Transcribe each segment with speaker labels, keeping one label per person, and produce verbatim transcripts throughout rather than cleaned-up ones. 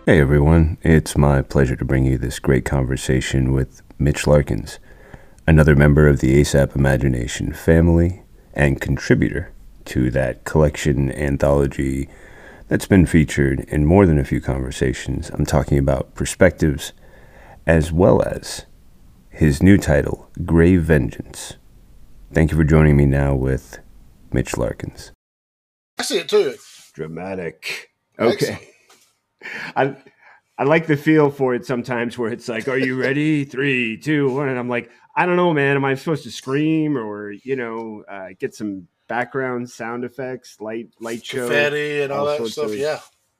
Speaker 1: Hey everyone, it's my pleasure to bring you this great conversation with Mitch Larkins, another member of the ASAP Imagination family and contributor to that collection anthology that's been featured in more than a few conversations. I'm talking about Perspectives, as well as his new title, Grave Vengeance. Thank you for joining me now with Mitch Larkins.
Speaker 2: I see it too.
Speaker 1: Dramatic.
Speaker 2: Excellent.
Speaker 1: Okay. I I like the feel for it sometimes where it's like, are you ready? Three, two, one. And I'm like, I don't know, man. Am I supposed to scream or, you know, uh, get some background sound effects, light, light show,
Speaker 2: Confetti and all
Speaker 1: all
Speaker 2: that
Speaker 1: sorts
Speaker 2: stuff.
Speaker 1: of.
Speaker 2: Yeah.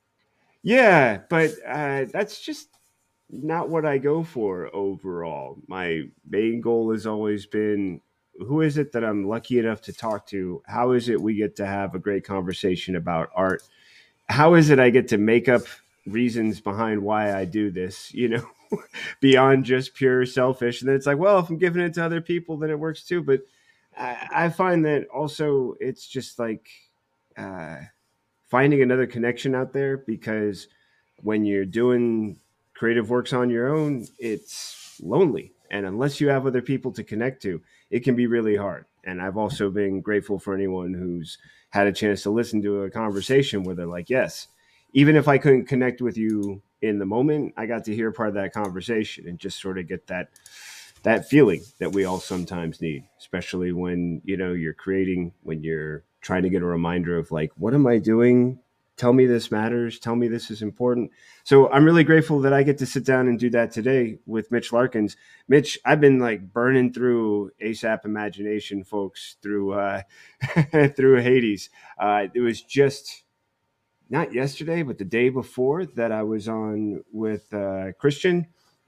Speaker 1: Yeah, but uh, that's just not what I go for overall. My main goal has always been who is it that I'm lucky enough to talk to? How is it we get to have a great conversation about art? How is it I get to make up reasons behind why I do this, you know, beyond just pure selfish? And then it's like, well, if I'm giving it to other people, then it works too. But I, I find that also it's just like uh, finding another connection out there because when you're doing creative works on your own, it's lonely. And unless you have other people to connect to, it can be really hard. And I've also been grateful for anyone who's had a chance to listen to a conversation where they're like, yes, even if I couldn't connect with you in the moment, I got to hear part of that conversation and just sort of get that that feeling that we all sometimes need, especially when, you know, you're creating, when you're trying to get a reminder of like, what am I doing? Tell me this matters. Tell me this is important. So I'm really grateful that I get to sit down and do that today with Mitch Larkins. Mitch, I've been like burning through ASAP Imagination, folks, through uh, through Hades. Uh, it was just not yesterday, but the day before that I was on with uh, Christian,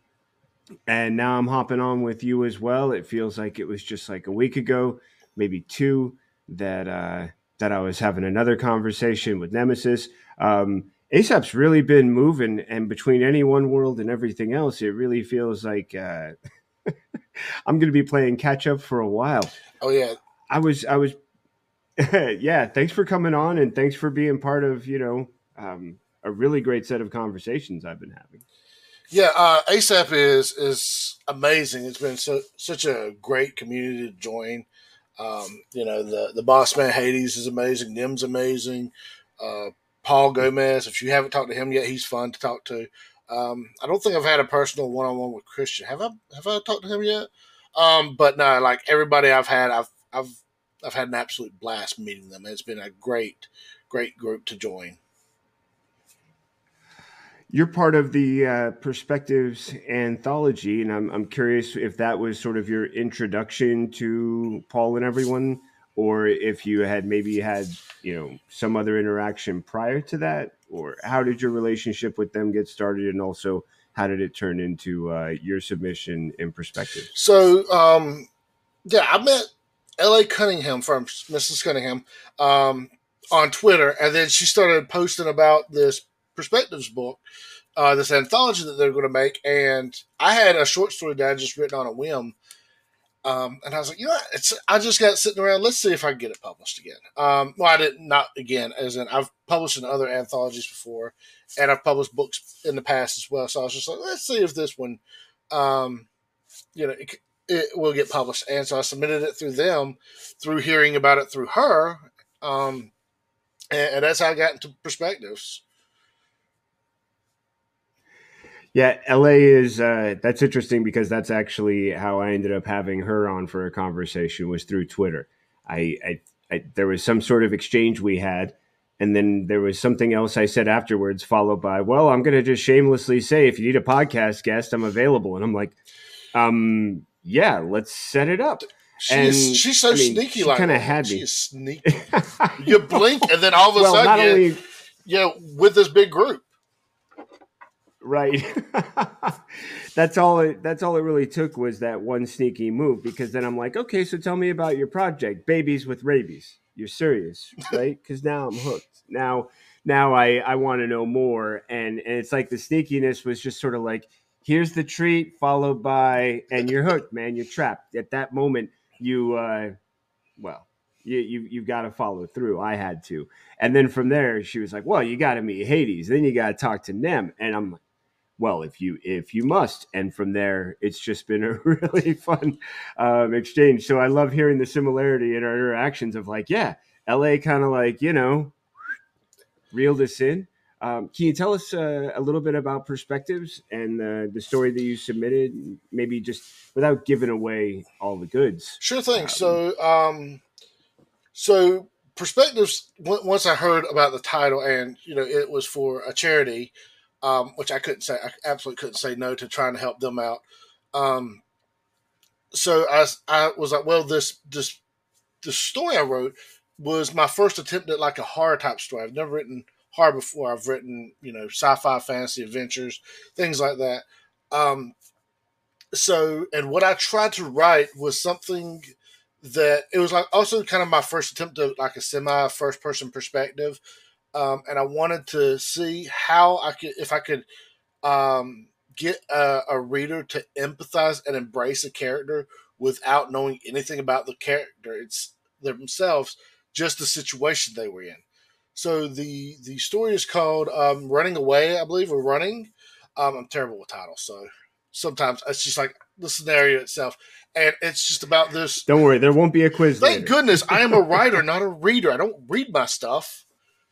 Speaker 1: and now I'm hopping on with you as well. It feels like it was just like a week ago, maybe two, that uh, that I was having another conversation with Nemesis. Um, ASAP's really been moving, and between any one world and everything else, it really feels like uh, I'm going to be playing catch up for a while.
Speaker 2: Oh yeah.
Speaker 1: I was, I was, yeah. Thanks for coming on, and thanks for being part of you know um, a really great set of conversations I've been having.
Speaker 2: Yeah. Uh, ASAP is is amazing. It's been so such a great community to join. Um, you know, the the boss man Hades is amazing. Nim's amazing. Uh, Paul Gomez. If you haven't talked to him yet, he's fun to talk to. Um, I don't think I've had a personal one on one with Christian. Have I? Have I talked to him yet? Um, but no, like everybody I've had, I've I've I've had an absolute blast meeting them. It's been a great, great group to join.
Speaker 1: You're part of the uh, Perspectives anthology, and I'm I'm curious if that was sort of your introduction to Paul and everyone, or if you had maybe had you know some other interaction prior to that, or how did your relationship with them get started, and also how did it turn into uh, your submission in Perspectives?
Speaker 2: So um, yeah, I met L A. Cunningham from Missus Cunningham um, on Twitter, and then she started posting about this Perspectives book, uh, this anthology that they're going to make. And I had a short story that I just written on a whim. Um, and I was like, you know, what? It's I just got it sitting around. Let's see if I can get it published again. Um, well, I did not again, as in I've published in other anthologies before, and I've published books in the past as well. So I was just like, let's see if this one, um, you know, it, it will get published. And so I submitted it through them, through hearing about it through her, um, and, and that's how I got into Perspectives.
Speaker 1: Yeah, L A is uh, that's interesting because that's actually how I ended up having her on for a conversation was through Twitter. I, I, I there was some sort of exchange we had, and then there was something else I said afterwards, followed by, "Well, I'm going to just shamelessly say if you need a podcast guest, I'm available." And I'm like, um, "Yeah, let's set it up."
Speaker 2: She is
Speaker 1: And
Speaker 2: she's so
Speaker 1: I mean,
Speaker 2: sneaky
Speaker 1: she
Speaker 2: like
Speaker 1: kind of
Speaker 2: that.
Speaker 1: had
Speaker 2: She
Speaker 1: me.
Speaker 2: is sneaky.
Speaker 1: I
Speaker 2: You blink,
Speaker 1: know.
Speaker 2: and then all of a
Speaker 1: Well,
Speaker 2: sudden,
Speaker 1: not
Speaker 2: you
Speaker 1: only
Speaker 2: you know, with this big group.
Speaker 1: right. that's all it that's all it really took was that one sneaky move because then I'm like, okay, so tell me about your project, Babies with Rabies. You're serious, right? Because now I'm hooked. Now now I, I want to know more. And and it's like the sneakiness was just sort of like, here's the treat, followed by and you're hooked, man. You're trapped. At that moment, you uh well, You, you you've got to follow through. I had to, and then from there, she was like, "Well, you got to meet Hades, then you got to talk to Nem," and I'm like, well, if you if you must. And from there, it's just been a really fun um, exchange. So I love hearing the similarity in our interactions of like, yeah, L A kind of like, you know, reeled us in. Um, can you tell us uh, a little bit about Perspectives and uh, the story that you submitted? Maybe just without giving away all the goods.
Speaker 2: Sure thing.
Speaker 1: Um,
Speaker 2: So, um, so Perspectives. Once I heard about the title, and you know, it was for a charity, um, which I couldn't say. I absolutely couldn't say no to trying to help them out. Um, so I, I was like, well, this this the story I wrote was my first attempt at like a horror type story. I've never written horror before. I've written, you know, sci-fi, fantasy, adventures, things like that. Um, so, and what I tried to write was something that it was like also kind of my first attempt at like a semi first person perspective. Um, and I wanted to see how I could, if I could, um, get a, a reader to empathize and embrace a character without knowing anything about the character it's themselves, just the situation they were in. So the the story is called um, "Running Away," I believe, or "Running." Um, I'm terrible with titles, so sometimes it's just like the scenario itself, and it's just about this.
Speaker 1: Don't worry, there won't be a quiz.
Speaker 2: Thank
Speaker 1: later.
Speaker 2: goodness I am a writer, not a reader. I don't read my stuff.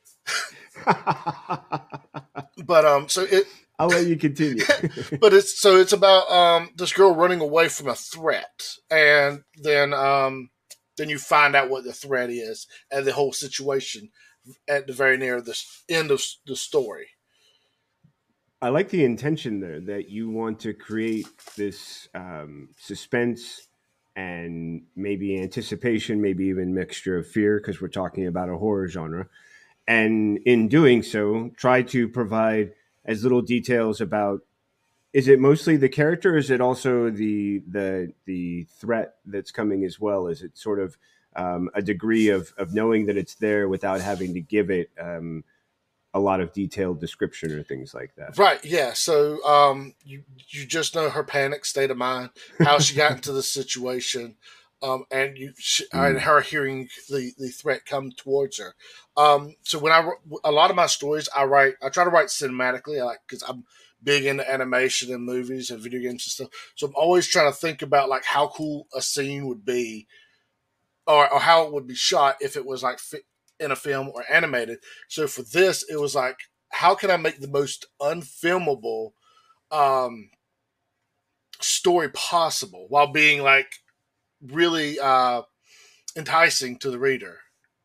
Speaker 2: But um, so it.
Speaker 1: I'll let you continue.
Speaker 2: But it's so it's about um this girl running away from a threat, and then um then you find out what the threat is and the whole situation at the very near the end of the story.
Speaker 1: I like the intention there that you want to create this um, suspense and maybe anticipation, maybe even mixture of fear, because we're talking about a horror genre. And in doing so, try to provide as little details about. Is it mostly the character? Or is it also the the the threat that's coming as well? Is it sort of um, a degree of of knowing that it's there without having to give it um, a lot of detailed description or things like that?
Speaker 2: Right, yeah. So um you you just know her panic state of mind, how she got into the situation, um and you she, and
Speaker 1: Mm.
Speaker 2: her hearing the the threat come towards her. Um so when I a lot of my stories I write I try to write cinematically, I like cuz I'm big into animation and movies and video games and stuff. So I'm always trying to think about like how cool a scene would be, or, or how it would be shot if it was like fi- in a film or animated. So for this, it was like, how can I make the most unfilmable um, story possible while being like really uh, enticing to the reader?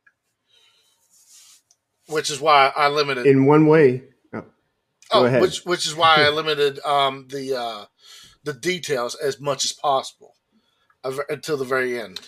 Speaker 2: Which is why I limited.
Speaker 1: In one way, oh, go
Speaker 2: Oh,
Speaker 1: ahead.
Speaker 2: which which is why I limited um, the uh, the details as much as possible until the very end.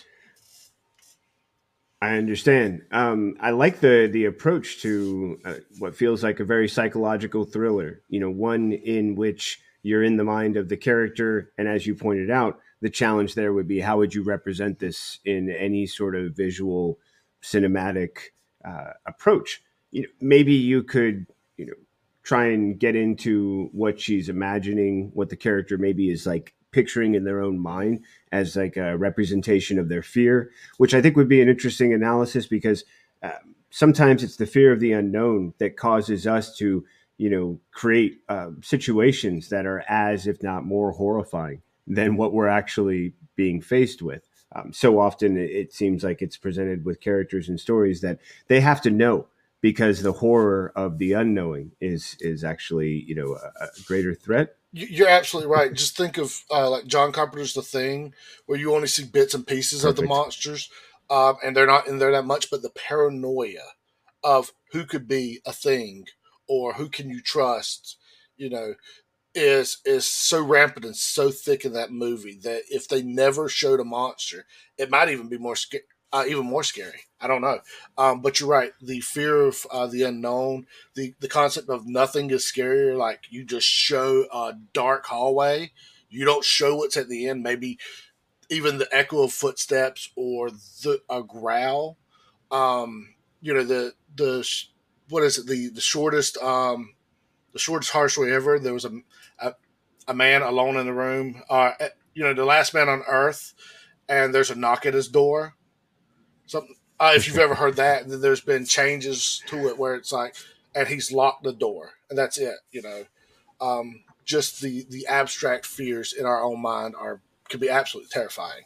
Speaker 1: I understand. Um, I like the the approach to uh, what feels like a very psychological thriller. You know, one in which you're in the mind of the character, and as you pointed out, the challenge there would be how would you represent this in any sort of visual, cinematic uh, approach. You know, maybe you could, you know, try and get into what she's imagining, what the character maybe is like picturing in their own mind as like a representation of their fear, which I think would be an interesting analysis because uh, sometimes it's the fear of the unknown that causes us to, you know, create uh, situations that are as, if not more horrifying than what we're actually being faced with. Um, so often it, it seems like it's presented with characters and stories that they have to know because the horror of the unknowing is is actually, you know, a, a greater threat.
Speaker 2: You're absolutely right. Just think of uh, like John Carpenter's The Thing, where you only see bits and pieces of the
Speaker 1: Perfect.
Speaker 2: monsters, um, and they're not in there that much. But the paranoia of who could be a thing or who can you trust, you know, is is so rampant and so thick in that movie that if they never showed a monster, it might even be more sca- uh, even more scary. I don't know, um, but you're right. The fear of uh, the unknown, the the concept of nothing is scarier. Like you just show a dark hallway, you don't show what's at the end. Maybe even the echo of footsteps or the a growl. Um, you know the the what is it the the shortest um, the shortest harsh way ever. There was a, a a man alone in the room. Uh, you know, the last man on Earth, and there's a knock at his door. Something Uh, if you've ever heard that, then there's been changes to it where it's like, and he's locked the door, and that's it. You know, um, just the the abstract fears in our own mind are can be absolutely terrifying.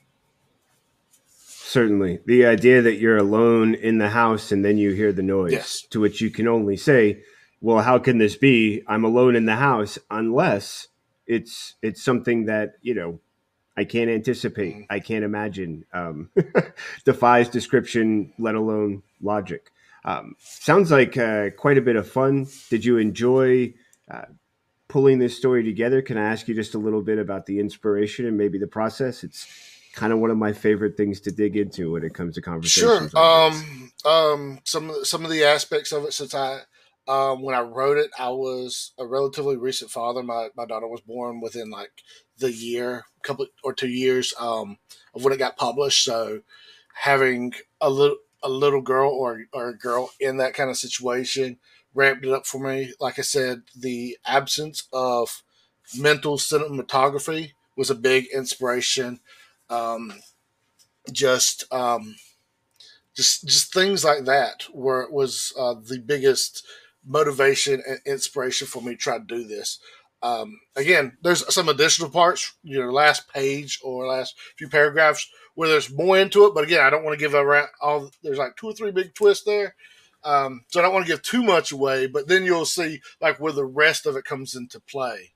Speaker 1: Certainly. The idea that you're alone in the house and then you hear the noise,
Speaker 2: Yes.
Speaker 1: to which you can only say, well, how can this be? I'm alone in the house, unless it's it's something that, you know, I can't anticipate.
Speaker 2: Mhm.
Speaker 1: I can't imagine. Um, defies description, let alone logic. Um, sounds like uh, quite a bit of fun. Did you enjoy uh, pulling this story together? Can I ask you just a little bit about the inspiration and maybe the process? It's kind of one of my favorite things to dig into when it comes to
Speaker 2: Sure.
Speaker 1: conversations like this.
Speaker 2: Um, um, some of the, some of the aspects of it, since I um, when I wrote it, I was a relatively recent father. My my daughter was born within like the year, couple or two years um, of when it got published. So having a little a little girl or or a girl in that kind of situation ramped it up for me. Like I said, the absence of mental cinematography was a big inspiration. Um, just um, just just things like that were was uh, the biggest motivation and inspiration for me to try to do this. Um, again, there's some additional parts, you know, last page or last few paragraphs where there's more into it. But again, I don't want to give around all. There's like two or three big twists there, um, so I don't want to give too much away. But then you'll see like where the rest of it comes into play.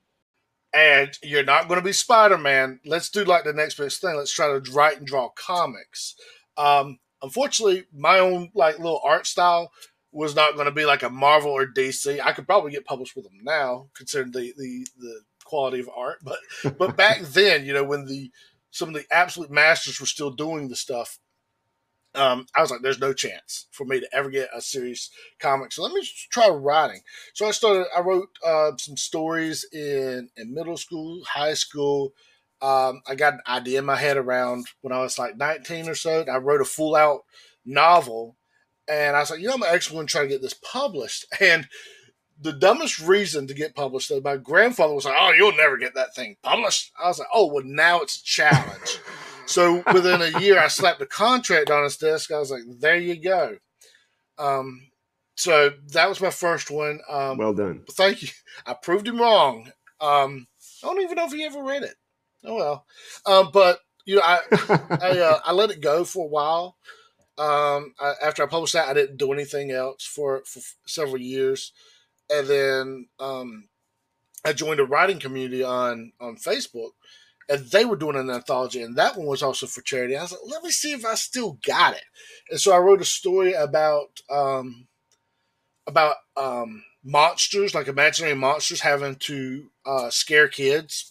Speaker 2: And you're not going to be Spider Man. Let's do like the next best thing. Let's try to write and draw comics. Um, unfortunately, my own like little art style was not going to be like a Marvel or D C. I could probably get published with them now, considering the the, the quality of art. But but back then, you know, when the some of the absolute masters were still doing the stuff, um, I was like, there's no chance for me to ever get a serious comic. So let me try writing. So I started, I wrote uh, some stories in, in middle school, high school. Um, I got an idea in my head around when I was like nineteen or so. I wrote a full out novel. And I was like, you know, I'm actually going to try to get this published. And the dumbest reason to get published, though, my grandfather was like, oh, you'll never get that thing published. I was like, oh, well, now it's a challenge. So within a year, I slapped a contract on his desk. I was like, there you go. Um, so that was my first one. Um,
Speaker 1: Well done.
Speaker 2: thank you. I proved him wrong. Um, I don't even know if he ever read it. Oh, well. Um, but, you know, I, I, uh, I let it go for a while. Um, I, after I published that, I didn't do anything else for, for several years. And then um, I joined a writing community on, on Facebook, and they were doing an anthology, and that one was also for charity. I was like, let me see if I still got it. And so I wrote a story about um, about um, monsters, like imaginary monsters, having to uh, scare kids,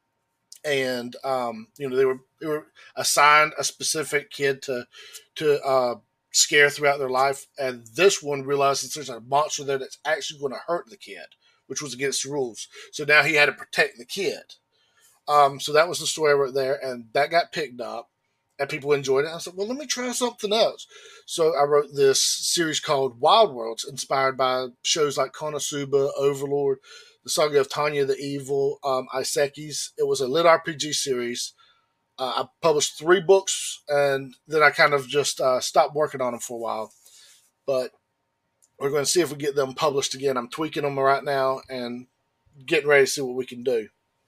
Speaker 2: and um, you know they were they were assigned a specific kid to to uh, scare throughout their life, and this one realized that there's a monster there that's actually going to hurt the kid, which was against the rules. So now he had to protect the kid. Um, so that was the story I wrote there, and that got picked up, and people enjoyed it. I said, well, let me try something else. So I wrote this series called Wild Worlds, inspired by shows like Konosuba, Overlord, the Saga of Tanya the Evil, um, Iseki's. It was a lit R P G series. Uh, I published three books, and then I kind of just uh, stopped working on them for a while. But we're going to see if we get them published again. I'm tweaking them right now and getting ready to see what we can do.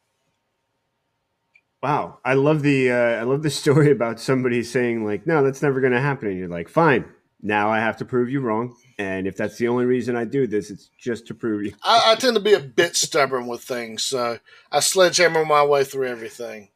Speaker 1: Wow, I love the uh, I love the story about somebody saying like, "No, that's never going to happen," and you're like, "Fine, now I have to prove you wrong." And if that's the only reason I do this, it's just to prove you.
Speaker 2: I, I tend to be a bit stubborn with things, so I sledgehammer my way through everything.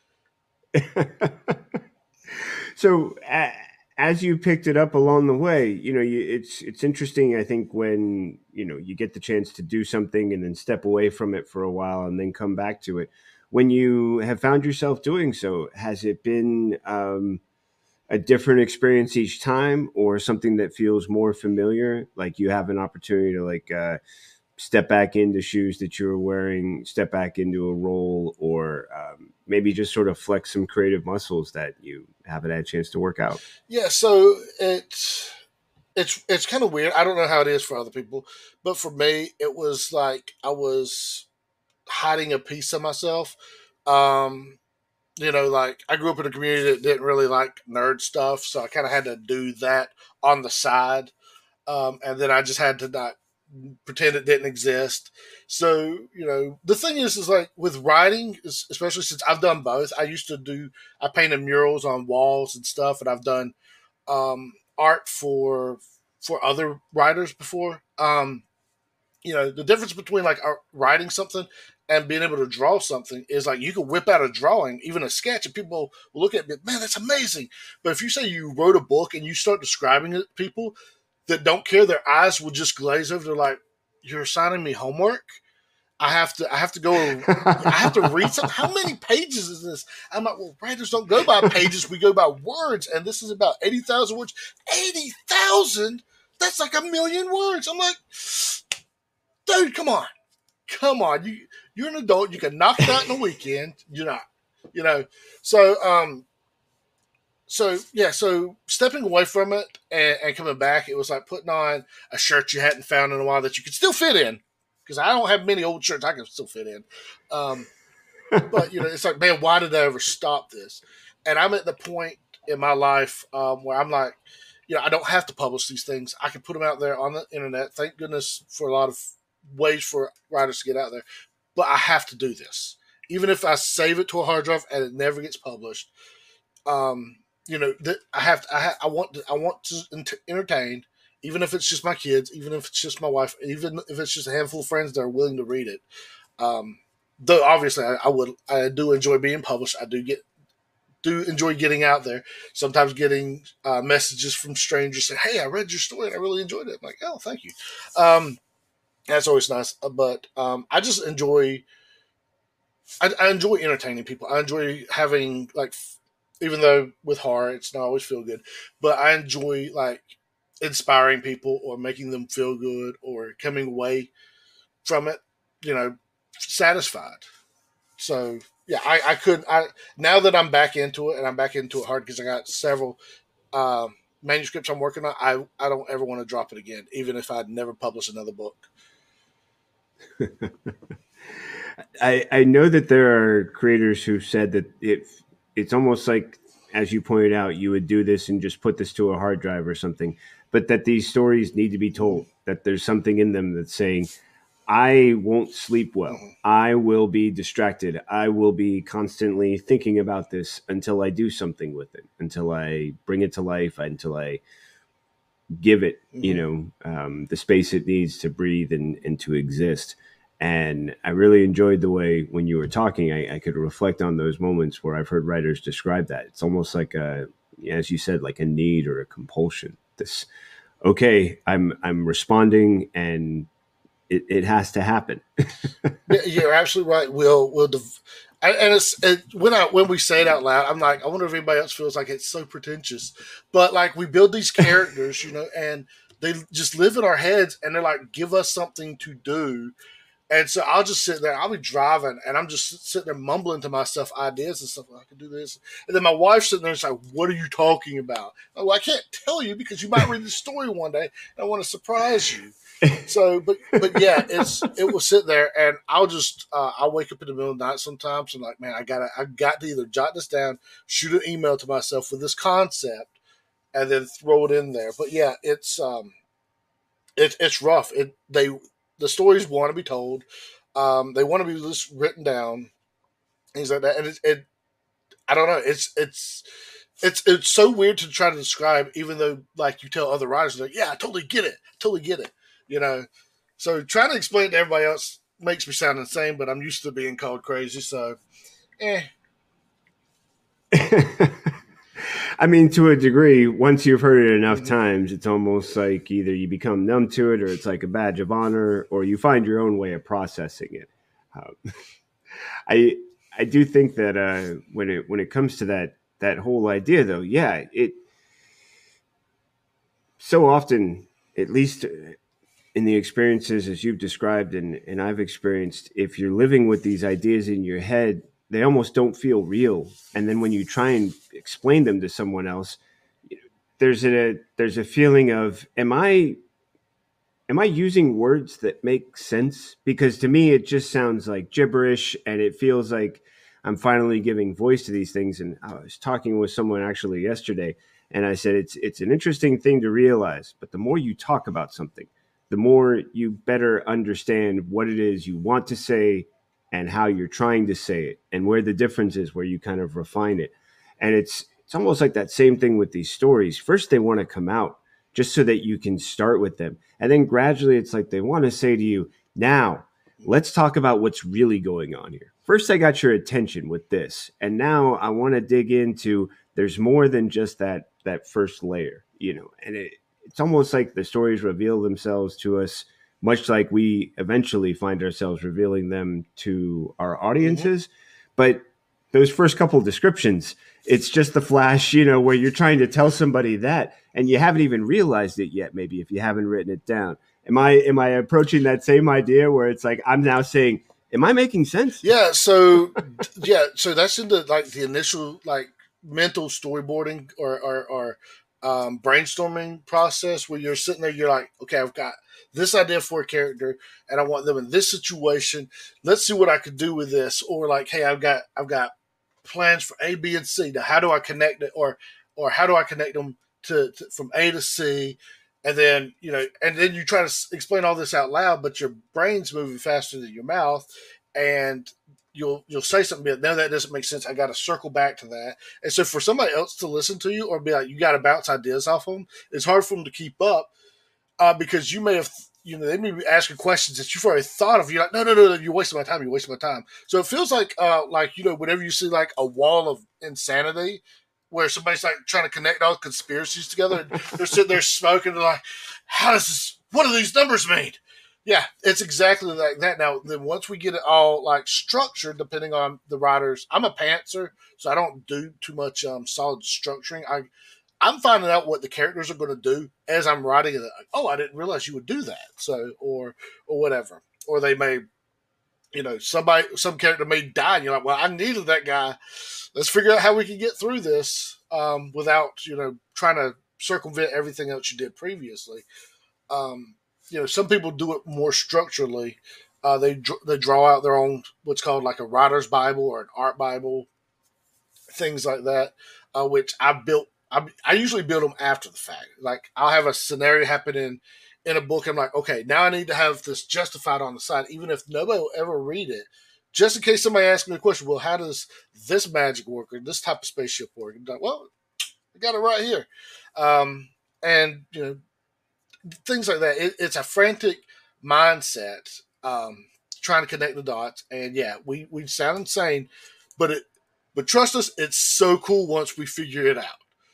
Speaker 1: So, uh, as you picked it up along the way, you know, you, it's it's interesting. I think when you know you get the chance to do something and then step away from it for a while and then come back to it. When you have found yourself doing so, has it been um, a different experience each time, or something that feels more familiar? Like you have an opportunity to like uh, step back into shoes that you were wearing, step back into a role, or um, maybe just sort of flex some creative muscles that you haven't had a chance to work out.
Speaker 2: Yeah, so it's it's it's kind of weird. I don't know how it is for other people, but for me, it was like I was hiding a piece of myself. Um, you know, like I grew up in a community that didn't really like nerd stuff, so I kind of had to do that on the side, um, and then I just had to not pretend it didn't exist. So you know, the thing is, is like with writing, especially since I've done both. I used to do I painted murals on walls and stuff, and I've done um, art for for other writers before. Um, you know, the difference between like writing something and being able to draw something is like you can whip out a drawing, even a sketch, and people will look at it, man, that's amazing. But if you say you wrote a book and you start describing it to people that don't care, their eyes will just glaze over. They're like, "You're assigning me homework. I have to. I have to go. I have to read something. How many pages is this?" I'm like, "Well, writers don't go by pages. We go by words, and this is about eighty thousand words. Eighty thousand? That's like a million words." I'm like, dude, come on, come on. You you're an adult. You can knock it out in a weekend. You're not, you know. So um, so yeah, so stepping away from it and, and coming back, it was like putting on a shirt you hadn't found in a while that you could still fit in. Because I don't have many old shirts I can still fit in. Um, but you know, it's like, man, why did I ever stop this? And I'm at the point in my life um, where I'm like, you know, I don't have to publish these things. I can put them out there on the internet. Thank goodness for a lot of ways for writers to get out there. But I have to do this, even if I save it to a hard drive and it never gets published. Um, you know, th- I have to, I, ha- I want to, I want to ent- entertain, even if it's just my kids, even if it's just my wife, even if it's just a handful of friends that are willing to read it. Um, though obviously I, I would, I do enjoy being published. I do get, do enjoy getting out there. Sometimes getting uh, messages from strangers saying, "Hey, I read your story and I really enjoyed it." I'm like, "Oh, thank you." Um, that's always nice. But um, I just enjoy, I, I enjoy entertaining people. I enjoy having like, even though with horror it's not always feel good, but I enjoy like inspiring people or making them feel good or coming away from it, you know, satisfied. So yeah, I, I could I now that I'm back into it and I'm back into it hard because I got several um, manuscripts I'm working on. I I don't ever want to drop it again, even if I'd never publish another book.
Speaker 1: I, I know that there are creators who've said that it it's almost like, as you pointed out, you would do this and just put this to a hard drive or something, but that these stories need to be told, that there's something in them that's saying, I won't sleep well.
Speaker 2: Mm-hmm.
Speaker 1: I will be distracted. I will be constantly thinking about this until I do something with it, until I bring it to life, until I give it, you
Speaker 2: Mm-hmm.
Speaker 1: know, um, the space it needs to breathe and, and to exist. And I really enjoyed the way when you were talking, I, I could reflect on those moments where I've heard writers describe that. It's almost like a, as you said, like a need or a compulsion. This, okay, I'm I'm responding, and it, it has to happen.
Speaker 2: You're absolutely right. We'll we'll div- and it's it, when I when we say it out loud, I'm like, I wonder if anybody else feels like it's so pretentious. But like we build these characters, you know, and they just live in our heads, and they're like, give us something to do. And so I'll just sit there. I'll be driving, and I'm just sitting there mumbling to myself ideas and stuff. Like, I can do this, and then my wife's sitting there and she's like, "What are you talking about?" I'm like, "I can't tell you because you might read the story one day, and I want to surprise you." So, but but yeah, it's it will sit there, and I'll just uh, I'll wake up in the middle of the night sometimes, and like, man, I gotta I got to either jot this down, shoot an email to myself with this concept, and then throw it in there. But yeah, it's um it's it's rough. It they the stories want to be told, um, they want to be just written down, things like that, and it, it I don't know, it's it's. It's it's so weird to try to describe, even though like you tell other writers, like, yeah, I totally get it, totally get it, you know. So trying to explain it to everybody else makes me sound insane, but I'm used to being called crazy, so eh.
Speaker 1: I mean, to a degree, once you've heard it enough
Speaker 2: Mm-hmm.
Speaker 1: times, it's almost like either you become numb to it, or it's like a badge of honor, or you find your own way of processing it. Um, I I do think that uh, when it when it comes to that that whole idea, though, yeah, it so often, at least in the experiences as you've described and, and I've experienced, if you're living with these ideas in your head, they almost don't feel real. And then when you try and explain them to someone else, there's a there's a feeling of, am I am I using words that make sense? Because to me it just sounds like gibberish, and it feels like I'm finally giving voice to these things. And I was talking with someone actually yesterday, and I said, it's, it's an interesting thing to realize, but the more you talk about something, the more you better understand what it is you want to say and how you're trying to say it and where the difference is, where you kind of refine it. And it's, it's almost like that same thing with these stories. First, they want to come out just so that you can start with them. And then gradually it's like they want to say to you, now let's talk about what's really going on here. First, I got your attention with this. And now I want to dig into, there's more than just that, that first layer, you know, and it, it's almost like the stories reveal themselves to us, much like we eventually find ourselves revealing them to our audiences. Mm-hmm. But those first couple of descriptions, it's just the flash, you know, where you're trying to tell somebody that, and you haven't even realized it yet, maybe if you haven't written it down. Am I am I approaching that same idea where it's like I'm now saying, am I making sense?
Speaker 2: Yeah, so yeah, so that's in the like the initial like mental storyboarding or or, or um, brainstorming process where you're sitting there, you're like, okay, I've got this idea for a character and I want them in this situation. Let's see what I could do with this. Or like, hey, I've got I've got plans for A, B, and C. Now, how do I connect it, or or how do I connect them to, to from A to C? And then, you know, and then you try to explain all this out loud, but your brain's moving faster than your mouth, and you'll you'll say something, but no, that doesn't make sense. I got to circle back to that. And so for somebody else to listen to you or be like, you got to bounce ideas off them, it's hard for them to keep up uh, because you may have, you know, they may be asking questions that you've already thought of. You're like, no, no, no, no, you're wasting my time. You're wasting my time. So it feels like, uh, like, you know, whenever you see like a wall of insanity, where somebody's like trying to connect all conspiracies together, and they're sitting there smoking, they're like, how does this, what do these numbers mean? Yeah, it's exactly like that. Now, then once we get it all like structured, depending on the writers, I'm a pantser, so I don't do too much um, solid structuring. I, I'm finding out what the characters are going to do as I'm writing it. Like, oh, I didn't realize you would do that. So, or, or whatever. Or they may, you know, somebody, some character may die, and you're like, well, I needed that guy. Let's figure out how we can get through this um, without, you know, trying to circumvent everything else you did previously. Um, you know, some people do it more structurally. Uh, they they draw out their own what's called like a writer's Bible or an art Bible, things like that, uh, which I built. I, I usually build them after the fact. Like I'll have a scenario happen in, in a book. I'm like, okay, now I need to have this justified on the side, even if nobody will ever read it. Just in case somebody asks me a question, well, how does this magic work or this type of spaceship work? I'm like, well, I got it right here. Um, and, you know, things like that. It, it's a frantic mindset um, trying to connect the dots. And, yeah, we, we sound insane, but it, but trust us, it's so cool once we figure it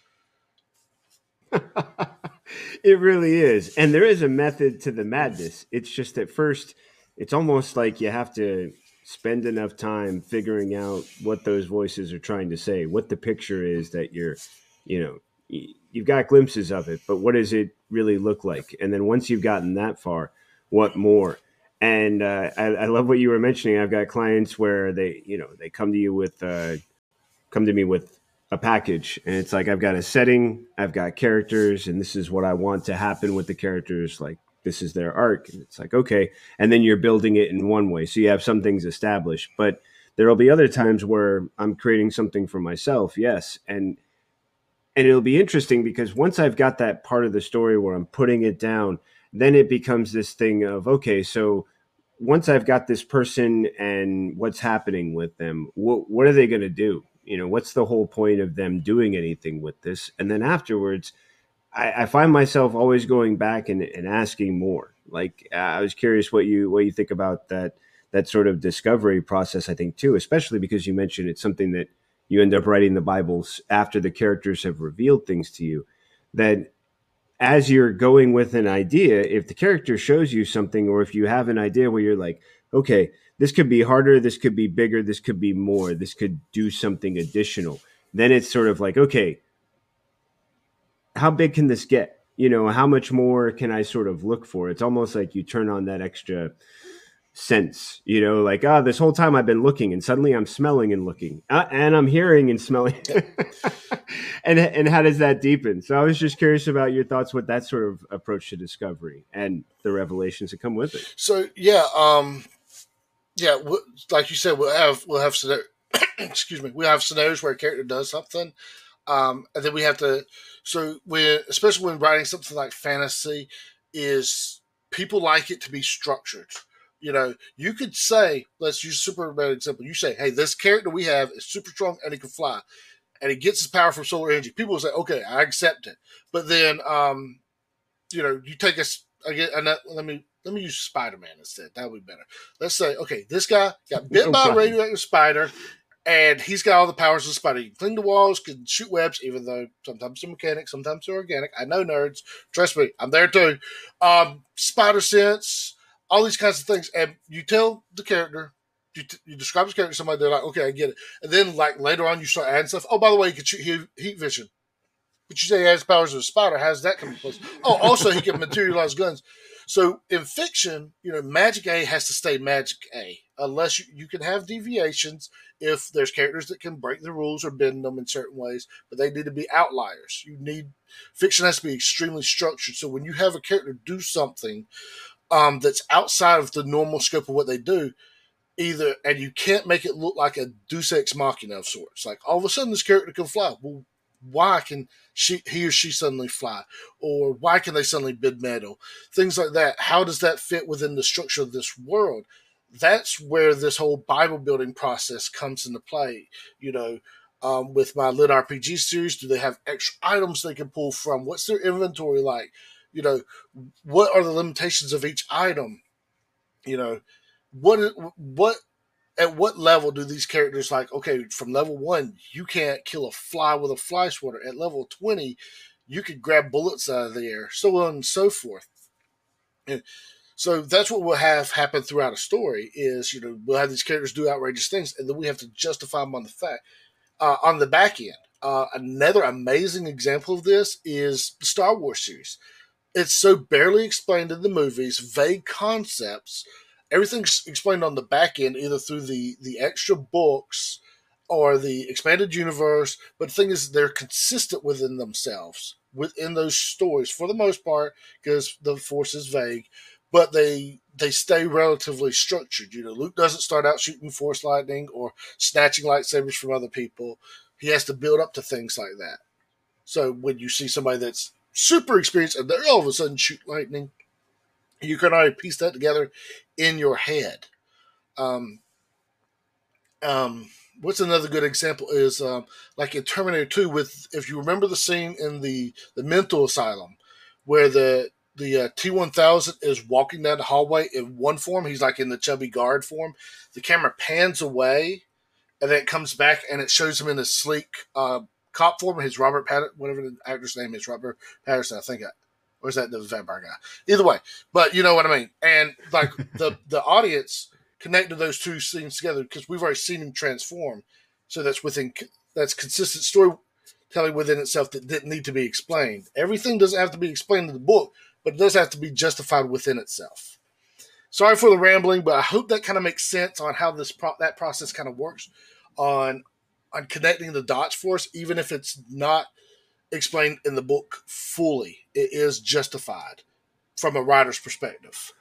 Speaker 1: out. It really is. And there is a method to the madness. It's just at first, it's almost like you have to spend enough time figuring out what those voices are trying to say, what the picture is that you're, you know, you've got glimpses of it, but what does it really look like? And then once you've gotten that far, what more? And uh, I, I love what you were mentioning. I've got clients where they, you know, they come to you with, uh, come to me with a package, and it's like, I've got a setting, I've got characters, and this is what I want to happen with the characters. Like, this is their arc. And it's like, okay. And then you're building it in one way. So you have some things established, but there'll be other times where I'm creating something for myself. Yes. And, and it'll be interesting because once I've got that part of the story where I'm putting it down, then it becomes this thing of, okay, so once I've got this person and what's happening with them, what, what are they going to do? You know, what's the whole point of them doing anything with this? And then afterwards, I, I find myself always going back and, and asking more. Like, uh, I was curious what you what you think about that that sort of discovery process, I think, too, especially because you mentioned it's something that you end up writing the Bibles after the characters have revealed things to you. That as you're going with an idea, if the character shows you something, or if you have an idea where you're like, okay, this could be harder, this could be bigger, this could be more, this could do something additional, then it's sort of like, okay, how big can this get? You know, how much more can I sort of look for? It's almost like you turn on that extra sense, you know, like, ah, oh, this whole time I've been looking and suddenly I'm smelling and looking uh, and I'm hearing and smelling. and and how does that deepen? So I was just curious about your thoughts with that sort of approach to discovery and the revelations that come with it.
Speaker 2: So, yeah, um, yeah, like you said, we'll have, we'll have, excuse me, we have scenarios where a character does something, um, and then we have to. So when, especially when writing something like fantasy, is people like it to be structured. You know, you could say, let's use Superman example. You say, hey, this character we have is super strong and he can fly, and he gets his power from solar energy. People will say, okay, I accept it. But then, um, you know, you take us again. Let me let me use Spider Man instead. That would be better. Let's say, okay, this guy got bit
Speaker 1: No
Speaker 2: by a
Speaker 1: problem.
Speaker 2: radioactive spider, and he's got all the powers of a spider. He can clean the walls, can shoot webs, even though sometimes they're mechanic, sometimes they're organic. I know, nerds. Trust me, I'm there too. Um, spider sense, all these kinds of things. And you tell the character, you, t- you describe the character to somebody, they're like, okay, I get it. And then, like, later on, you start adding stuff. Oh, by the way, you can shoot heat, heat vision. But you say he has powers of a spider. How does that come into place? Oh, also, he can materialize guns. So in fiction, you know, Magic A has to stay Magic A, unless you, you can have deviations if there's characters that can break the rules or bend them in certain ways, but they need to be outliers. You need fiction has to be extremely structured. So when you have a character do something um, that's outside of the normal scope of what they do, either and you can't make it look like a Deus Ex Machina of sorts. Like all of a sudden, this character can fly. Well, why can she, he or she suddenly fly? Or why can they suddenly bid metal? Things like that. How does that fit within the structure of this world? That's where this whole Bible building process comes into play. You know, um, with my Lit R P G series, do they have extra items they can pull from? What's their inventory like? You know, what are the limitations of each item? You know, what what at what level do these characters like, okay, from level one, you can't kill a fly with a fly swatter. At level twenty, you could grab bullets out of the air, so on and so forth. And so that's what we'll have happen throughout a story is, you know, we'll have these characters do outrageous things, and then we have to justify them on the fact, uh, on the back end. Uh, another amazing example of this is the Star Wars series. It's so barely explained in the movies, vague concepts. Everything's explained on the back end, either through the, the extra books or the expanded universe. But the thing is, they're consistent within themselves, within those stories, for the most part, because the Force is vague. But they they stay relatively structured. You know, Luke doesn't start out shooting Force lightning or snatching lightsabers from other people. He has to build up to things like that. So when you see somebody that's super experienced and they all of a sudden shoot lightning, you can already piece that together in your head. Um, um, what's another good example is um, like in Terminator two with, if you remember the scene in the, the mental asylum where the the uh, T one thousand is walking down the hallway in one form, he's like in the chubby guard form. The camera pans away and then it comes back and it shows him in his sleek uh, cop form, his Robert Patterson, whatever the actor's name is, Robert Patterson, I think. I, or is that the vampire guy? Either way, but you know what I mean. And like the the audience connected those two scenes together because we've already seen him transform. So that's within that's consistent storytelling within itself that didn't need to be explained. Everything doesn't have to be explained in the book, but it does have to be justified within itself. Sorry for the rambling, but I hope that kind of makes sense on how this pro- that process kind of works on on connecting the dots for us, even if it's not explained in the book fully. It is justified from a writer's perspective.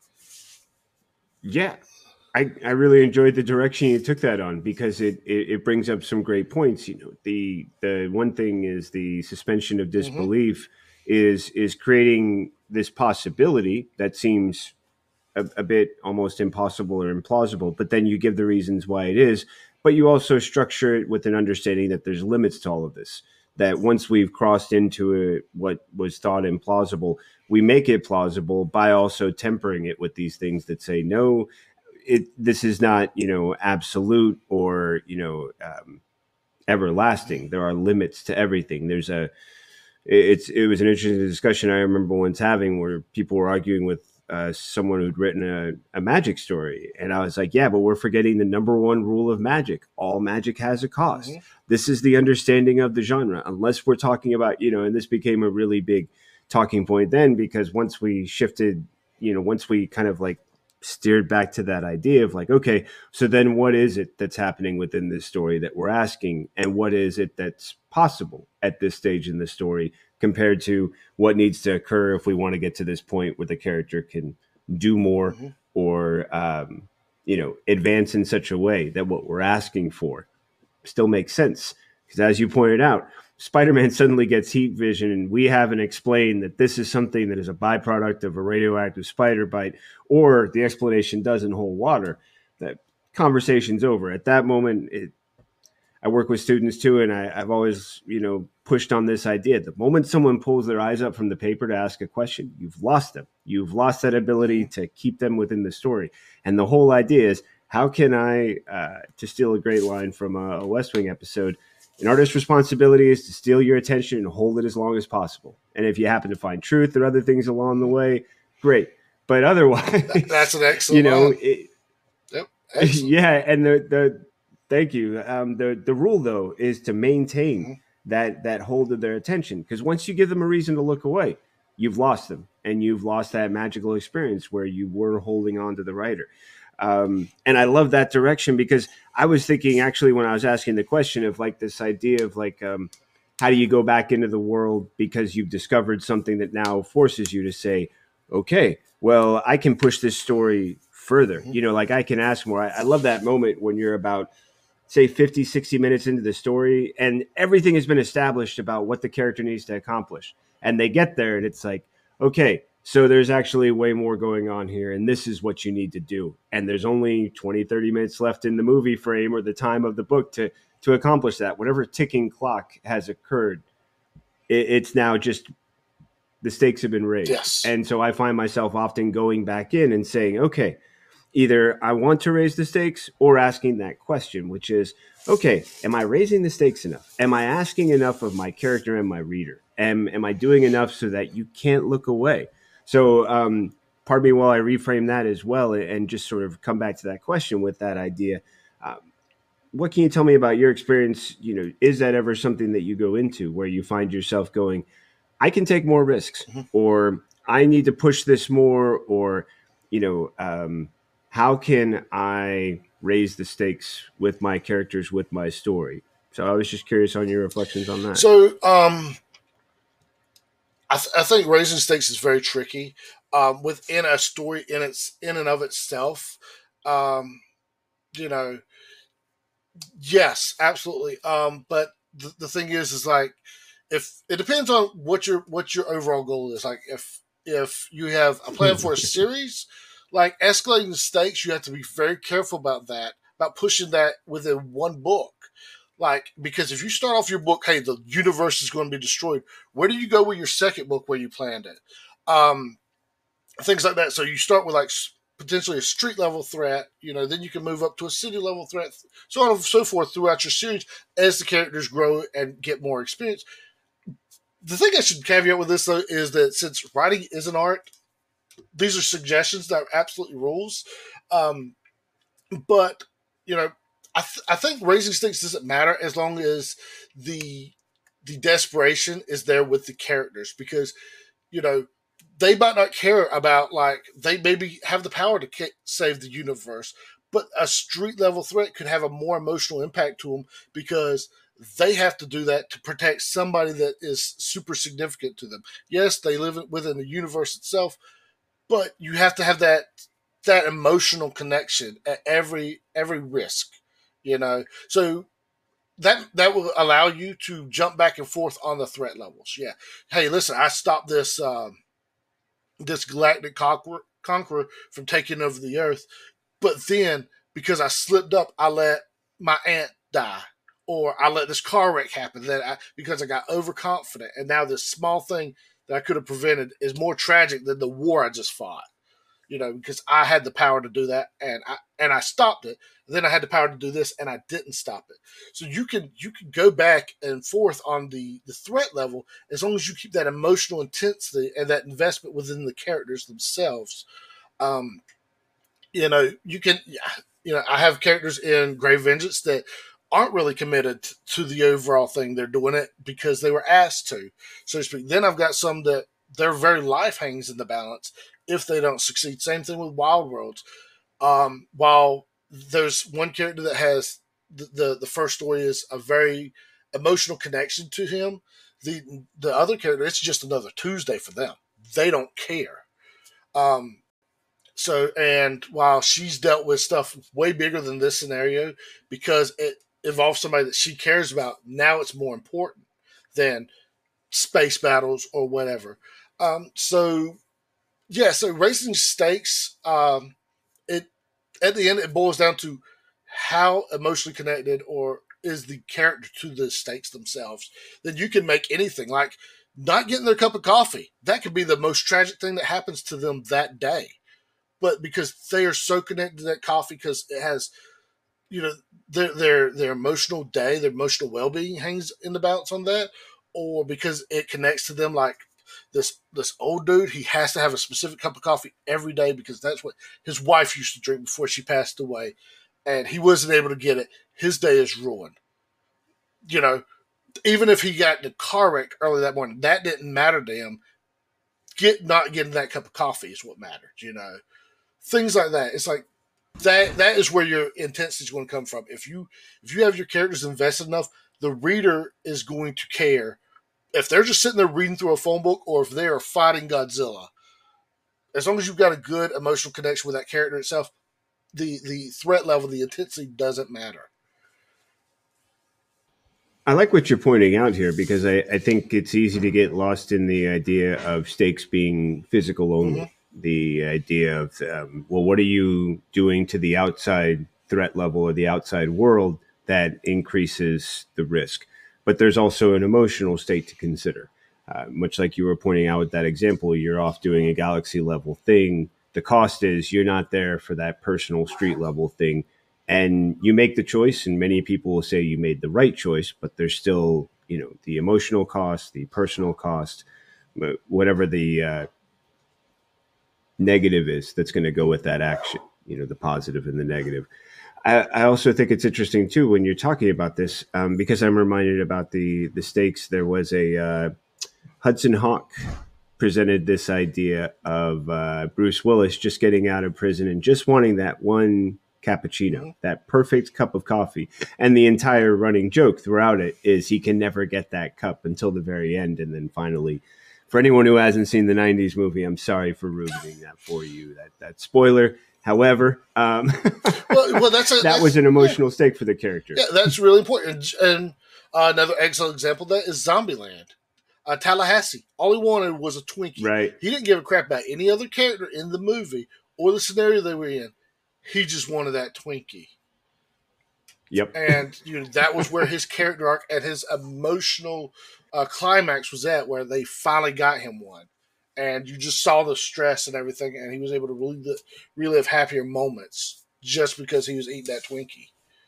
Speaker 1: Yeah, I, I really enjoyed the direction you took that on because it, it, it brings up some great points. You know, the the one thing is the suspension of disbelief mm-hmm. is is creating this possibility that seems a, a bit almost impossible or implausible, but then you give the reasons why it is, but you also structure it with an understanding that there's limits to all of this. That once we've crossed into a, what was thought implausible, we make it plausible by also tempering it with these things that say, no, it, this is not, you know, absolute or, you know, um, everlasting. There are limits to everything. There's a, it's, it was an interesting discussion I remember once having where people were arguing with uh, someone who'd written a, a magic story. And I was like, yeah, but we're forgetting the number one rule of magic. All magic has a cost. Mm-hmm. This is the understanding of the genre, unless we're talking about, you know, and this became a really big talking point then, because once we shifted, you know, once we kind of like steered back to that idea of like, okay, so then what is it that's happening within this story that we're asking? And what is it that's possible at this stage in the story compared to what needs to occur if we want to get to this point where the character can do more mm-hmm. or, um, you know, advance in such a way that what we're asking for still makes sense. Because as you pointed out, Spider-Man suddenly gets heat vision, and we haven't explained that this is something that is a byproduct of a radioactive spider bite, or the explanation doesn't hold water. That conversation's over. At that moment, it, I work with students too, and I, I've always, you know, pushed on this idea. The moment someone pulls their eyes up from the paper to ask a question, you've lost them. You've lost that ability to keep them within the story. And the whole idea is, how can I, uh, to steal a great line from a, a West Wing episode, an artist's responsibility is to steal your attention and hold it as long as possible. And if you happen to find truth or other things along the way, great. But otherwise,
Speaker 2: that's an excellent,
Speaker 1: you know, it,
Speaker 2: yep,
Speaker 1: yeah. And the, the, thank you. Um, the, the rule though, is to maintain mm-hmm. that, that hold of their attention. Because once you give them a reason to look away, you've lost them, and you've lost that magical experience where you were holding on to the writer. Um, and I love that direction, because I was thinking actually when I was asking the question of like this idea of like, um, how do you go back into the world because you've discovered something that now forces you to say, okay, well, I can push this story further. Mm-hmm. You know, like I can ask more. I, I love that moment when you're about, say, fifty, sixty minutes into the story and everything has been established about what the character needs to accomplish. And they get there and it's like, okay, so there's actually way more going on here, and this is what you need to do. And there's only twenty, thirty minutes left in the movie frame or the time of the book to to accomplish that. Whatever ticking clock has occurred, it, it's now just the stakes have been raised.
Speaker 2: Yes.
Speaker 1: And so I find myself often going back in and saying, okay, either I want to raise the stakes or asking that question, which is, okay, am I raising the stakes enough? Am I asking enough of my character and my reader? Am, am I doing enough so that you can't look away? So um, pardon me while I reframe that as well and just sort of come back to that question with that idea. Um, what can you tell me about your experience? You know, is that ever something that you go into where you find yourself going, I can take more risks, mm-hmm. or I need to push this more, or, you know, um, how can I raise the stakes with my characters, with my story? So I was just curious on your reflections on that.
Speaker 2: So, um, I, th- I think raising stakes is very tricky um, within a story in its in and of itself. Um, you know, yes, absolutely. Um, but th- the thing is, is like if it depends on what your what your overall goal is. Like if if you have a plan for a series, like escalating the stakes, you have to be very careful about that, about pushing that within one book. Like, because if you start off your book, hey, the universe is going to be destroyed, where do you go with your second book where you planned it? Um, things like that. So you start with like potentially a street level threat, you know, then you can move up to a city level threat, so on and so forth throughout your series as the characters grow and get more experience. The thing I should caveat with this, though, is that since writing is an art, these are suggestions, that are absolutely rules. Um, but, you know, I, th- I think raising stakes doesn't matter as long as the the desperation is there with the characters, because, you know, they might not care about, like, they maybe have the power to k- save the universe, but a street level threat could have a more emotional impact to them because they have to do that to protect somebody that is super significant to them. Yes, they live within the universe itself, but you have to have that that emotional connection at every every risk. You know, so that that will allow you to jump back and forth on the threat levels. Yeah. Hey, listen, I stopped this um, this galactic conqueror, conqueror from taking over the Earth, but then because I slipped up, I let my aunt die, or I let this car wreck happen. That I because I got overconfident, and now this small thing that I could have prevented is more tragic than the war I just fought. You know, because I had the power to do that, and I and I stopped it. Then I had the power to do this, and I didn't stop it. So you can you can go back and forth on the, the threat level as long as you keep that emotional intensity and that investment within the characters themselves. Um, you know, you can. You know, I have characters in Grave Vengeance that aren't really committed to the overall thing. They're doing it because they were asked to, so to speak. Then I've got some that their very life hangs in the balance if they don't succeed. Same thing with Wild Worlds. Um, while there's one character that has the, the, the first story is a very emotional connection to him, the the other character, it's just another Tuesday for them. They don't care. Um, so, and while she's dealt with stuff way bigger than this scenario, because it involves somebody that she cares about, now it's more important than space battles or whatever. Um, so yeah, so raising stakes, um, it at the end it boils down to how emotionally connected or is the character to the stakes themselves. Then you can make anything like not getting their cup of coffee. That could be the most tragic thing that happens to them that day. But because they are so connected to that coffee, because it has, you know, their their their emotional day, their emotional well being hangs in the balance on that, or because it connects to them like this this old dude, he has to have a specific cup of coffee every day because that's what his wife used to drink before she passed away, and he wasn't able to get it. His day is ruined. You know, even if he got in a car wreck early that morning, that didn't matter to him. Get not getting that cup of coffee is what mattered. You know, things like that. It's like that. That is where your intensity is going to come from. If you if you have your characters invested enough, the reader is going to care if they're just sitting there reading through a phone book or if they are fighting Godzilla. As long as you've got a good emotional connection with that character itself, the the threat level, the intensity doesn't matter.
Speaker 1: I like what you're pointing out here because I, I think it's easy to get lost in the idea of stakes being physical only. Mm-hmm. The idea of, um, well, what are you doing to the outside threat level or the outside world that increases the risk? But there's also an emotional state to consider. Uh, much like you were pointing out with that example, you're off doing a galaxy level thing. The cost is you're not there for that personal street level thing. And you make the choice, and many people will say you made the right choice, but there's still, you know, the emotional cost, the personal cost, whatever the uh, negative is that's going to go with that action, you know, the positive and the negative. I, I also think it's interesting, too, when you're talking about this, um, because I'm reminded about the, the stakes. There was a uh, Hudson Hawk presented this idea of uh, Bruce Willis just getting out of prison and just wanting that one cappuccino, mm-hmm. that perfect cup of coffee. And the entire running joke throughout it is he can never get that cup until the very end. And then finally, for anyone who hasn't seen the nineties movie, I'm sorry for ruining that for you, that that spoiler. However, um, well, well, that's a, that that's, was an emotional yeah. stake for the character.
Speaker 2: Yeah, that's really important. And uh, another excellent example of that is Zombieland. Uh, Tallahassee, all he wanted was a Twinkie.
Speaker 1: Right.
Speaker 2: He didn't give a crap about any other character in the movie or the scenario they were in. He just wanted that Twinkie.
Speaker 1: Yep.
Speaker 2: And you know that was where his character arc and his emotional uh, climax was at, where they finally got him one. And you just saw the stress and everything, and he was able to relive, relive happier moments just because he was eating that Twinkie.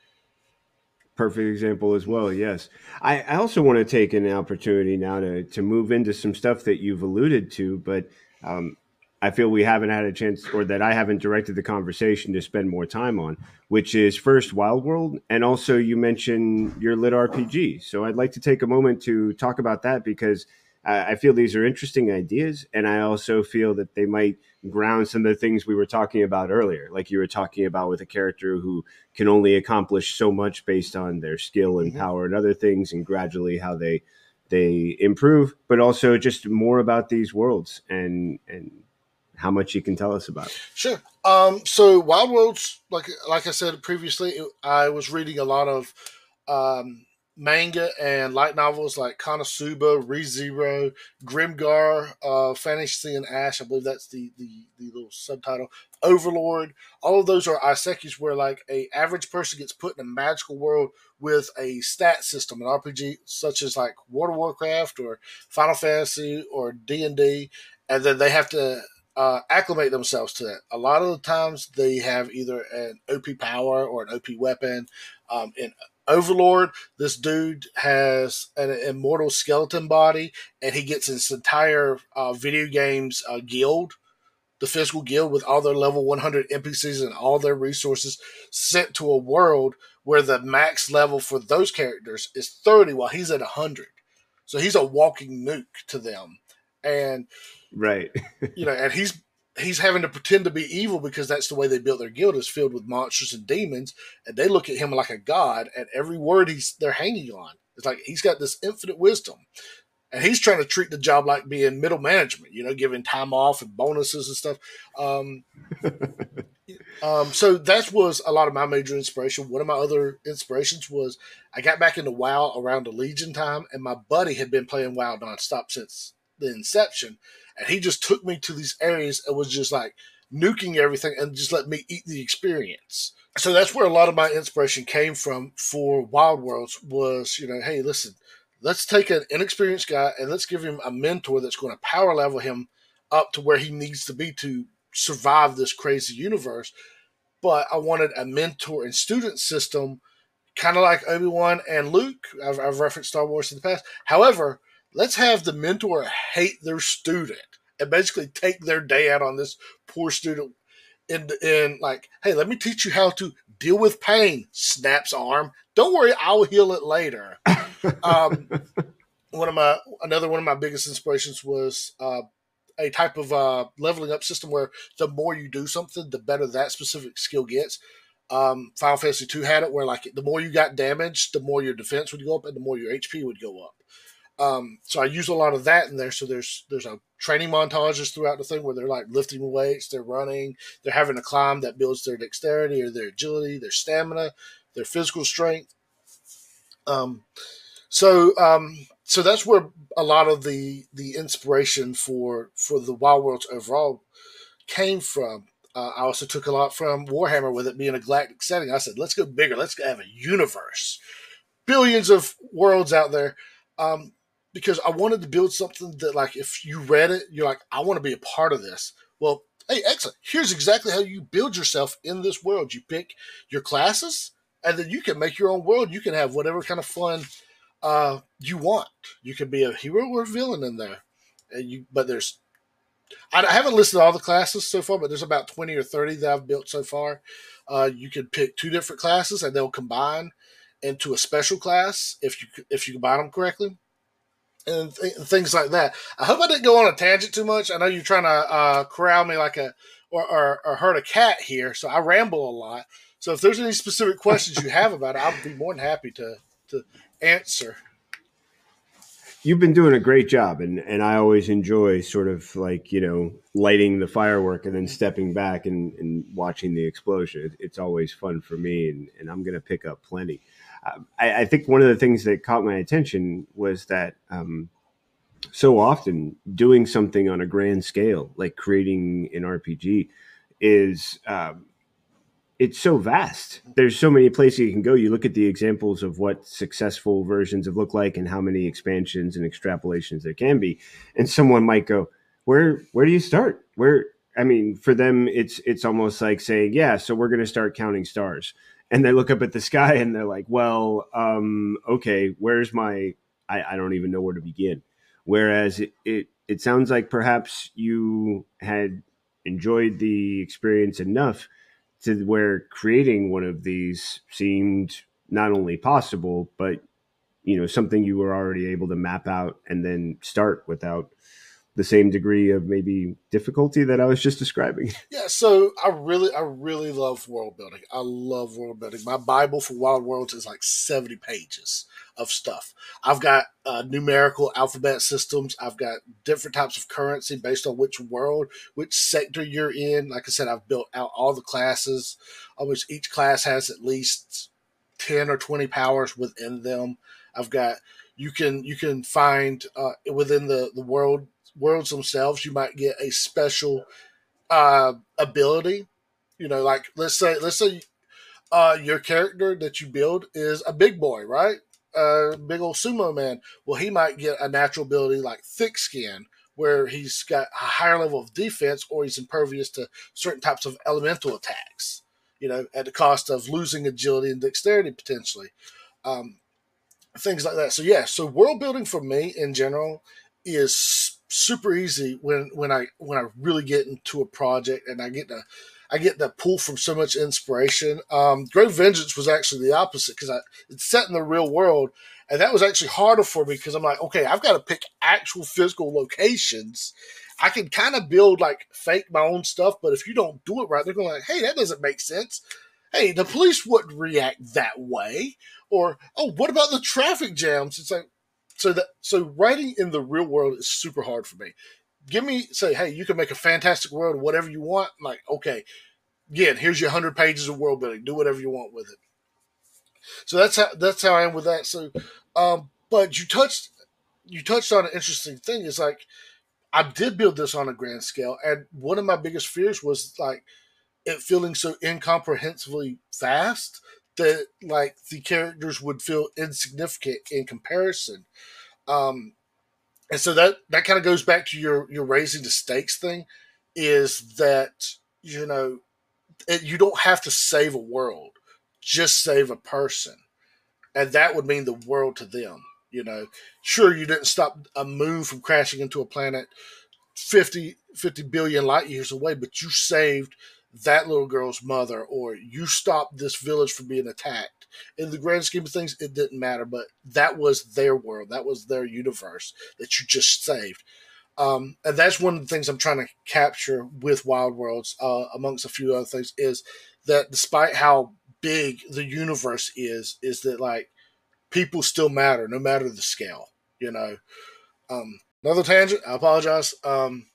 Speaker 1: Perfect example as well, yes. I, I also want to take an opportunity now to, to move into some stuff that you've alluded to, but um, I feel we haven't had a chance, or that I haven't directed the conversation to spend more time on, which is first Wild World, and also you mentioned your lit R P G. So I'd like to take a moment to talk about that because I feel these are interesting ideas, and I also feel that they might ground some of the things we were talking about earlier, like you were talking about with a character who can only accomplish so much based on their skill and power and other things, and gradually how they they improve, but also just more about these worlds and and how much you can tell us about it.
Speaker 2: Sure. Um, so Wild Worlds, like like I said previously, I was reading a lot of um, manga and light novels like Konosuba, ReZero, Grimgar, uh, Fantasy and Ash. I believe that's the, the, the little subtitle. Overlord. All of those are isekais where like a average person gets put in a magical world with a stat system, an R P G such as like World of Warcraft or Final Fantasy or D and D, and then they have to uh, acclimate themselves to that. A lot of the times they have either an O P power or an O P weapon. Um, in Overlord, this dude has an immortal skeleton body, and he gets his entire uh, video games uh, guild, the physical guild, with all their level one hundred N P Cs and all their resources sent to a world where the max level for those characters is thirty while he's at one hundred. So he's a walking nuke to them. And,
Speaker 1: right.
Speaker 2: you know, and he's he's having to pretend to be evil because that's the way they built their guild, is filled with monsters and demons, and they look at him like a god, and every word he's they're hanging on. It's like he's got this infinite wisdom, and he's trying to treat the job like being middle management, you know, giving time off and bonuses and stuff. Um, Um, so that was a lot of my major inspiration. One of my other inspirations was I got back into WoW around the Legion time, and my buddy had been playing WoW nonstop since the inception, and he just took me to these areas and was just like nuking everything and just let me eat the experience. So that's where a lot of my inspiration came from for Wild Worlds was, you know, hey, listen, let's take an inexperienced guy and let's give him a mentor that's going to power level him up to where he needs to be to survive this crazy universe. But I wanted a mentor and student system, kind of like Obi-Wan and Luke. I've, I've referenced Star Wars in the past. However, let's have the mentor hate their student and basically take their day out on this poor student in, in like, hey, let me teach you how to deal with pain, snaps arm. Don't worry, I'll heal it later. um, one of my Another one of my biggest inspirations was uh, a type of uh, leveling up system where the more you do something, the better that specific skill gets. Um, Final Fantasy two had it where like the more you got damaged, the more your defense would go up and the more your H P would go up. Um, so I use a lot of that in there. So there's there's a training montages throughout the thing where they're like lifting weights, they're running, they're having a climb that builds their dexterity or their agility, their stamina, their physical strength. Um, so um, so that's where a lot of the the inspiration for for the Wild Worlds overall came from. Uh, I also took a lot from Warhammer with it being a galactic setting. I said, let's go bigger. Let's have a universe, billions of worlds out there. Um, because I wanted to build something that, like, if you read it, you're like, I want to be a part of this. Well, hey, excellent. Here's exactly how you build yourself in this world. You pick your classes, and then you can make your own world. You can have whatever kind of fun uh, you want. You can be a hero or a villain in there. And you, but there's, I haven't listed all the classes so far, but there's about twenty or thirty that I've built so far. Uh, you can pick two different classes, and they'll combine into a special class if you if you combine them correctly, and, th- and things like that. I hope I didn't go on a tangent too much. I know you're trying to uh, corral me like a or, or, or herd a cat here, so I ramble a lot. So if there's any specific questions you have about it, I'll be more than happy to to answer.
Speaker 1: You've been doing a great job, and, and I always enjoy sort of like, you know, lighting the firework and then stepping back and, and watching the explosion. It, it's always fun for me, and, and I'm going to pick up plenty. Uh, I, I think one of the things that caught my attention was that um, so often doing something on a grand scale, like creating an R P G, is um, it's so vast. There's so many places you can go. You look at the examples of what successful versions have looked like and how many expansions and extrapolations there can be. And someone might go, where, where do you start? Where, I mean, for them, it's, it's almost like saying, yeah, so we're going to start counting stars. And they look up at the sky and they're like, well, um, okay, where's my, I, I don't even know where to begin. Whereas it, it, it sounds like perhaps you had enjoyed the experience enough to where creating one of these seemed not only possible, but, you know, something you were already able to map out and then start without the same degree of maybe difficulty that I was just describing.
Speaker 2: Yeah, so I really, I really love world building. I love world building. My Bible for Wild Worlds is like seventy pages of stuff. I've got uh, numerical alphabet systems. I've got different types of currency based on which world, which sector you're in. Like I said, I've built out all the classes. Almost each class has at least ten or twenty powers within them. I've got you can you can find uh, within the the world worlds themselves. You might get a special uh, ability. You know, like let's say let's say uh, your character that you build is a big boy, right? A uh, big old sumo man. Well, he might get a natural ability like thick skin, where he's got a higher level of defense, or he's impervious to certain types of elemental attacks. You know, at the cost of losing agility and dexterity potentially. Um, things like that. So yeah, so world building for me in general is super easy when when I when I really get into a project and I get to I get to pull from so much inspiration. Um, Great Vengeance was actually the opposite because I it's set in the real world, and that was actually harder for me because I'm like, okay, I've got to pick actual physical locations. I can kind of build like fake my own stuff, but if you don't do it right, they're going like, hey, that doesn't make sense. Hey, the police wouldn't react that way. Or, oh, what about the traffic jams? It's like, so that, so writing in the real world is super hard for me. Give me, say, hey, you can make a fantastic world, whatever you want. I'm like, okay, again, here's your hundred pages of world building. Do whatever you want with it. So that's how that's how I am with that. So, um, but you touched you touched on an interesting thing. It's like I did build this on a grand scale, and one of my biggest fears was like it feeling so incomprehensibly fast that like the characters would feel insignificant in comparison. Um, and so that that kind of goes back to your your raising the stakes thing. Is that you know it, you don't have to save a world, just save a person, and that would mean the world to them. You know, sure you didn't stop a moon from crashing into a planet fifty, fifty billion light years away, but you saved that little girl's mother, or you stopped this village from being attacked. In the grand scheme of things, it didn't matter, but that was their world. That was their universe that you just saved. Um, and that's one of the things I'm trying to capture with Wild Worlds, uh, amongst a few other things, is that despite how big the universe is, is that like people still matter, no matter the scale. You know, um, another tangent. I apologize. Um,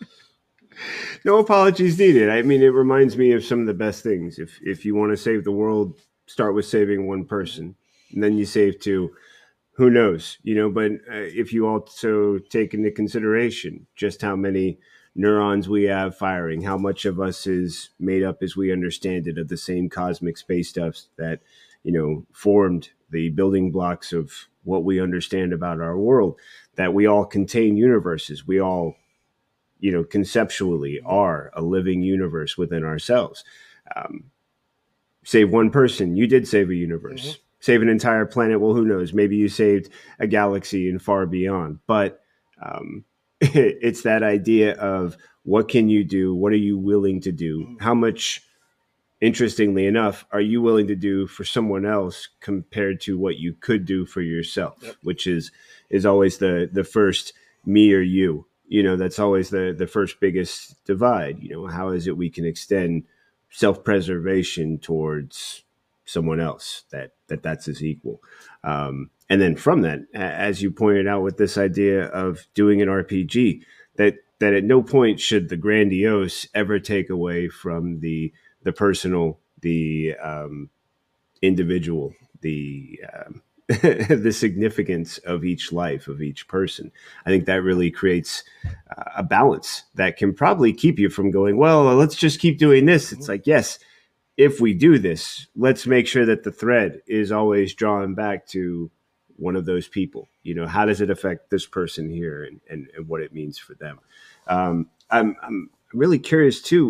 Speaker 1: No apologies needed. I mean, it reminds me of some of the best things. If if you want to save the world, start with saving one person, and then you save two. Who knows, you know? But uh, if you also take into consideration just how many neurons we have firing, how much of us is made up, as we understand it, of the same cosmic space stuff that you know formed the building blocks of what we understand about our world, that we all contain universes. We all you know, conceptually are a living universe within ourselves. Um, save one person, you did save a universe. Mm-hmm. Save an entire planet, well, who knows? Maybe you saved a galaxy and far beyond. But um, it's that idea of what can you do? What are you willing to do? How much, interestingly enough, are you willing to do for someone else compared to what you could do for yourself? Yep. Which is is always the the first me or you. You know, that's always the, the first biggest divide. You know, how is it we can extend self-preservation towards someone else that, that that's his equal? Um, and then from that, as you pointed out with this idea of doing an R P G, that, that at no point should the grandiose ever take away from the, the personal, the um, individual, the um, the significance of each life, of each person. I think that really creates uh, a balance that can probably keep you from going, well, let's just keep doing this. It's like, yes, if we do this, let's make sure that the thread is always drawn back to one of those people. You know, how does it affect this person here, and, and, and what it means for them? Um, I'm, I'm really curious too.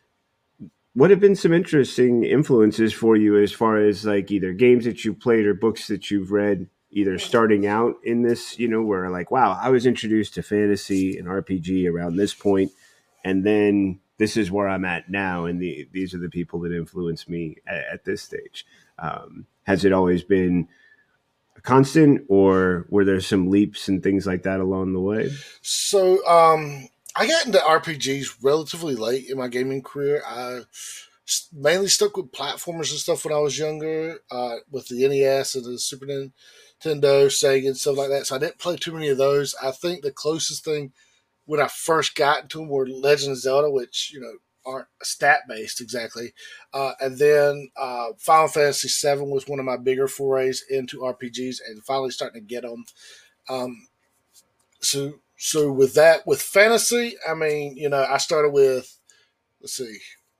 Speaker 1: What have been some interesting influences for you as far as like either games that you've played or books that you've read, either starting out in this, you know, where like, wow, I was introduced to fantasy and R P G around this point, and then this is where I'm at now, and the, these are the people that influenced me at, at this stage. Um, has it always been a constant, or were there some leaps and things like that along the way?
Speaker 2: So, um, I got into R P Gs relatively late in my gaming career. I mainly stuck with platformers and stuff when I was younger, uh, with the N E S and the Super Nintendo, Sega, and stuff like that. So I didn't play too many of those. I think the closest thing when I first got into them were Legend of Zelda, which, you know, aren't stat-based exactly. Uh, and then uh, Final Fantasy seven was one of my bigger forays into R P Gs, and finally starting to get them. Um, so... So with that, with fantasy, I mean, you know, I started with, let's see,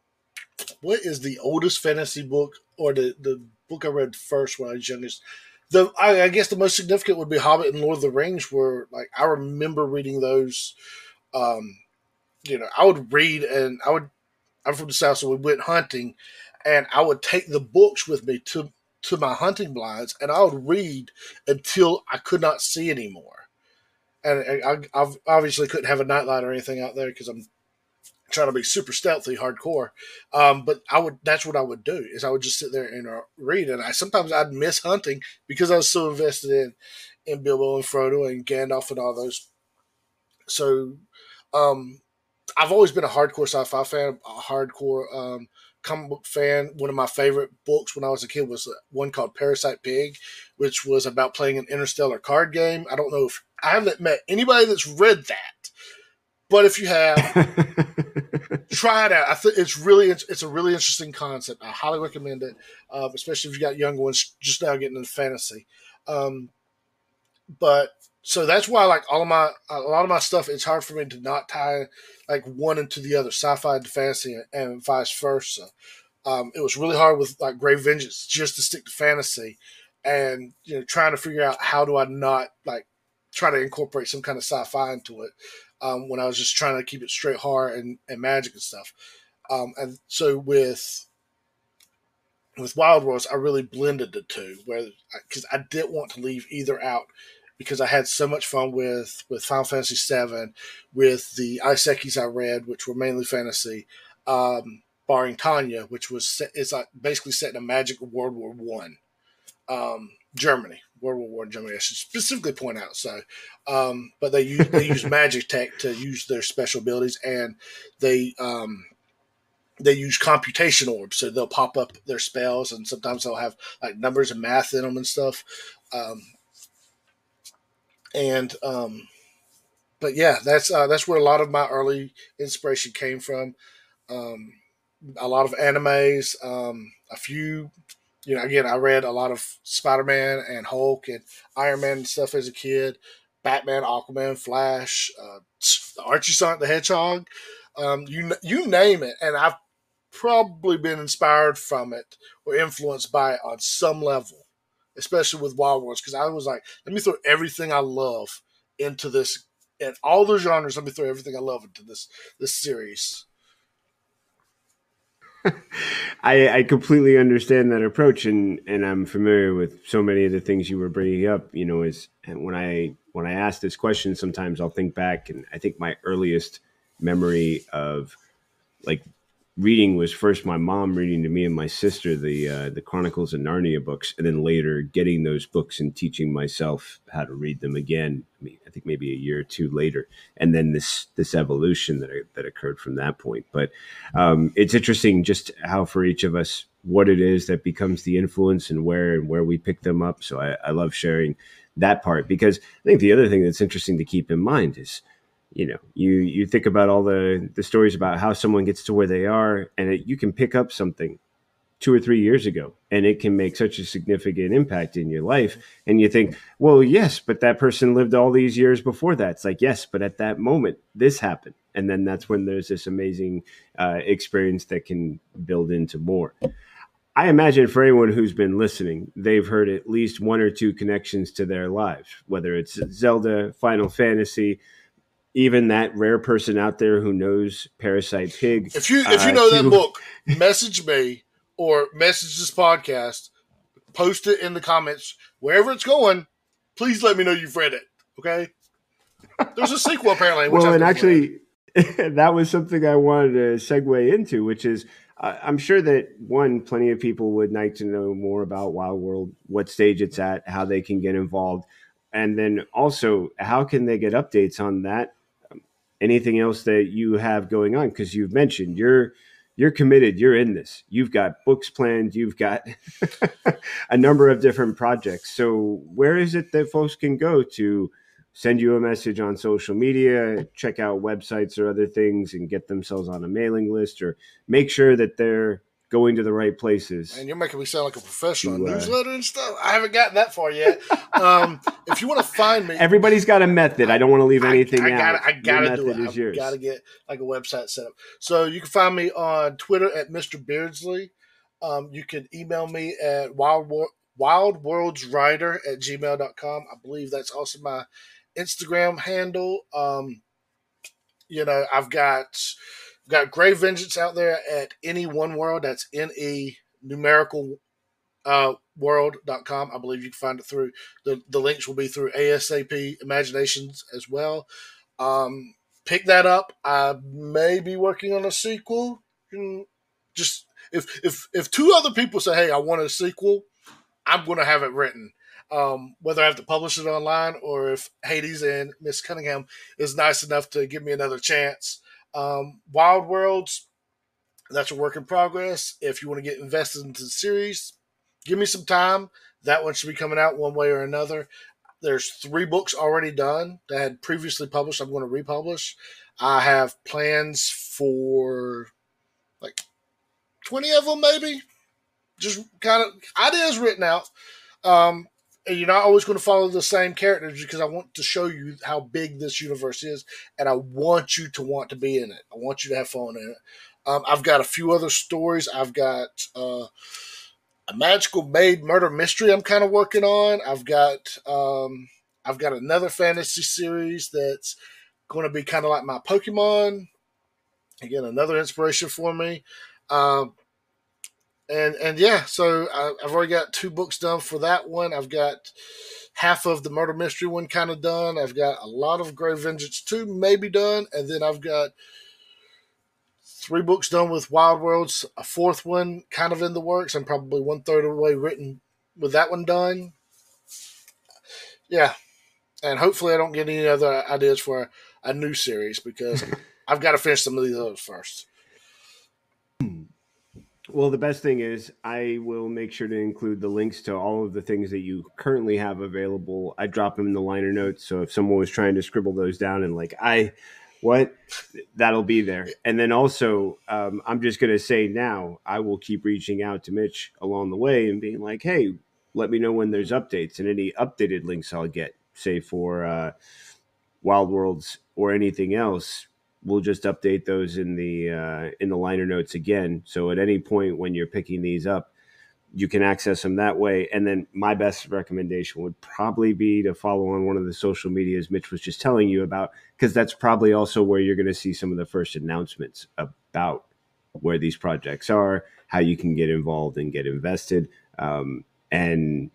Speaker 2: what is the oldest fantasy book, or the, the book I read first when I was youngest? The I, I guess the most significant would be Hobbit and Lord of the Rings, where like I remember reading those. Um, you know, I would read, and I would. I'm from the South, so we went hunting, and I would take the books with me to to my hunting blinds, and I would read until I could not see anymore. And I, I obviously couldn't have a nightlight or anything out there because I'm trying to be super stealthy, hardcore. Um, but I would, that's what I would do, is I would just sit there and uh, read. And I sometimes I'd miss hunting because I was so invested in, in Bilbo and Frodo and Gandalf and all those. So um, I've always been a hardcore sci-fi fan, a hardcore um, comic book fan. One of my favorite books when I was a kid was one called Parasite Pig, which was about playing an interstellar card game. I don't know if I haven't met anybody that's read that, but if you have, try it out. I think it's really it's a really interesting concept. I highly recommend it, uh, especially if you got young ones just now getting into fantasy. Um, but so that's why like all of my a lot of my stuff, it's hard for me to not tie like one into the other, sci-fi to fantasy and, and vice versa. Um, it was really hard with like Grave Vengeance just to stick to fantasy, and you know trying to figure out how do I not like try to incorporate some kind of sci-fi into it um, when I was just trying to keep it straight horror and, and magic and stuff. Um, and so with with Wild Worlds, I really blended the two, where because I didn't want to leave either out because I had so much fun with with Final Fantasy seven, with the Isekis I read, which were mainly fantasy. Um, barring Tanya, which was set, it's like basically set in a magic World War One, um, Germany, World War One Germany. I should specifically point out. So, um, but they use they use magic tech to use their special abilities, and they um, they use computation orbs, so they'll pop up their spells, and sometimes they'll have like numbers and math in them and stuff. Um, and um, but yeah, that's uh, that's where a lot of my early inspiration came from. Um, a lot of animes, um, a few, you know, again, I read a lot of Spider-Man and Hulk and Iron Man and stuff as a kid, Batman, Aquaman, Flash, uh, Archie Sonic the Hedgehog, um, you you name it, and I've probably been inspired from it or influenced by it on some level, especially with Wild Worlds, because I was like, let me throw everything I love into this, and all the genres, let me throw everything I love into this this series.
Speaker 1: I, I completely understand that approach, and, and I'm familiar with so many of the things you were bringing up. You know, is when I when I ask this question, sometimes I'll think back, and I think my earliest memory of like reading was first my mom reading to me and my sister the uh, the Chronicles of Narnia books, and then later getting those books and teaching myself how to read them again. I mean, I think maybe a year or two later, and then this this evolution that that occurred from that point. But um, it's interesting just how for each of us what it is that becomes the influence and where and where we pick them up. So I, I love sharing that part, because I think the other thing that's interesting to keep in mind is, you know, you, you think about all the, the stories about how someone gets to where they are, and it, you can pick up something two or three years ago, and it can make such a significant impact in your life. And you think, well, yes, but that person lived all these years before that. It's like, yes, but at that moment, this happened. And then that's when there's this amazing uh, experience that can build into more. I imagine for anyone who's been listening, they've heard at least one or two connections to their lives, whether it's Zelda, Final Fantasy, even that rare person out there who knows Parasite Pig.
Speaker 2: If you if you know uh, that book, message me or message this podcast, post it in the comments, wherever it's going. Please let me know you've read it. Okay. There's a sequel apparently.
Speaker 1: Which well, and actually, that was something I wanted to segue into, which is uh, I'm sure that one, plenty of people would like to know more about Wild World, what stage it's at, how they can get involved, and then also how can they get updates on that. Anything else that you have going on? Because you've mentioned you're you're committed, you're in this. You've got books planned, you've got a number of different projects. So where is it that folks can go to send you a message on social media, check out websites or other things, and get themselves on a mailing list, or make sure that they're going to the right places?
Speaker 2: And you're making me sound like a professional to, uh, newsletter and stuff. I haven't gotten that far yet. Um, if you want to find me,
Speaker 1: everybody's got a method. I don't want to leave anything
Speaker 2: I, I gotta,
Speaker 1: out.
Speaker 2: I gotta do it. I've got to get like a website set up. So you can find me on Twitter at Mister Beardsley. Um, you can email me at wild wildworldswriter at gmail dot com. I believe that's also my Instagram handle. Um, you know, I've got. We've got Grave Vengeance out there at Any One World. That's N E numerical uh, world dot com. I believe you can find it through the, the links will be through ASAP Imaginations as well. Um, pick that up. I may be working on a sequel. Just if if if two other people say, "Hey, I want a sequel," I'm going to have it written. Um, whether I have to publish it online or if Hades and Miss Cunningham is nice enough to give me another chance. Um, Wild Worlds, that's a work in progress. If you want to get invested into the series, give me some time. That one should be coming out one way or another. There's three books already done that had previously published. I'm going to republish. I have plans for like twenty of them, maybe. Just kind of ideas written out. Um, and you're not always going to follow the same characters because I want to show you how big this universe is, and I want you to want to be in it. I want you to have fun in it. Um, I've got a few other stories. I've got uh, a magical maid murder mystery I'm kind of working on. I've got um, I've got another fantasy series that's going to be kind of like my Pokemon. Again, another inspiration for me. Um, and and yeah, so I, I've already got two books done for that one. I've got half of the murder mystery one kind of done. I've got a lot of Grave Vengeance two maybe done, and then I've got three books done with Wild Worlds, a fourth one kind of in the works. I'm probably one third of the way written with that one done. Yeah, and hopefully I don't get any other ideas for a, a new series because I've got to finish some of these others first.
Speaker 1: Well, the best thing is I will make sure to include the links to all of the things that you currently have available. I drop them in the liner notes. So if someone was trying to scribble those down and like, I, what, that'll be there. And then also, um, I'm just going to say now, I will keep reaching out to Mitch along the way and being like, hey, let me know when there's updates, and any updated links I'll get, say for uh, Wild Worlds or anything else. We'll just update those in the uh, in the liner notes again. So at any point when you're picking these up, you can access them that way. And then my best recommendation would probably be to follow on one of the social medias Mitch was just telling you about, because that's probably also where you're going to see some of the first announcements about where these projects are, how you can get involved and get invested. Um, and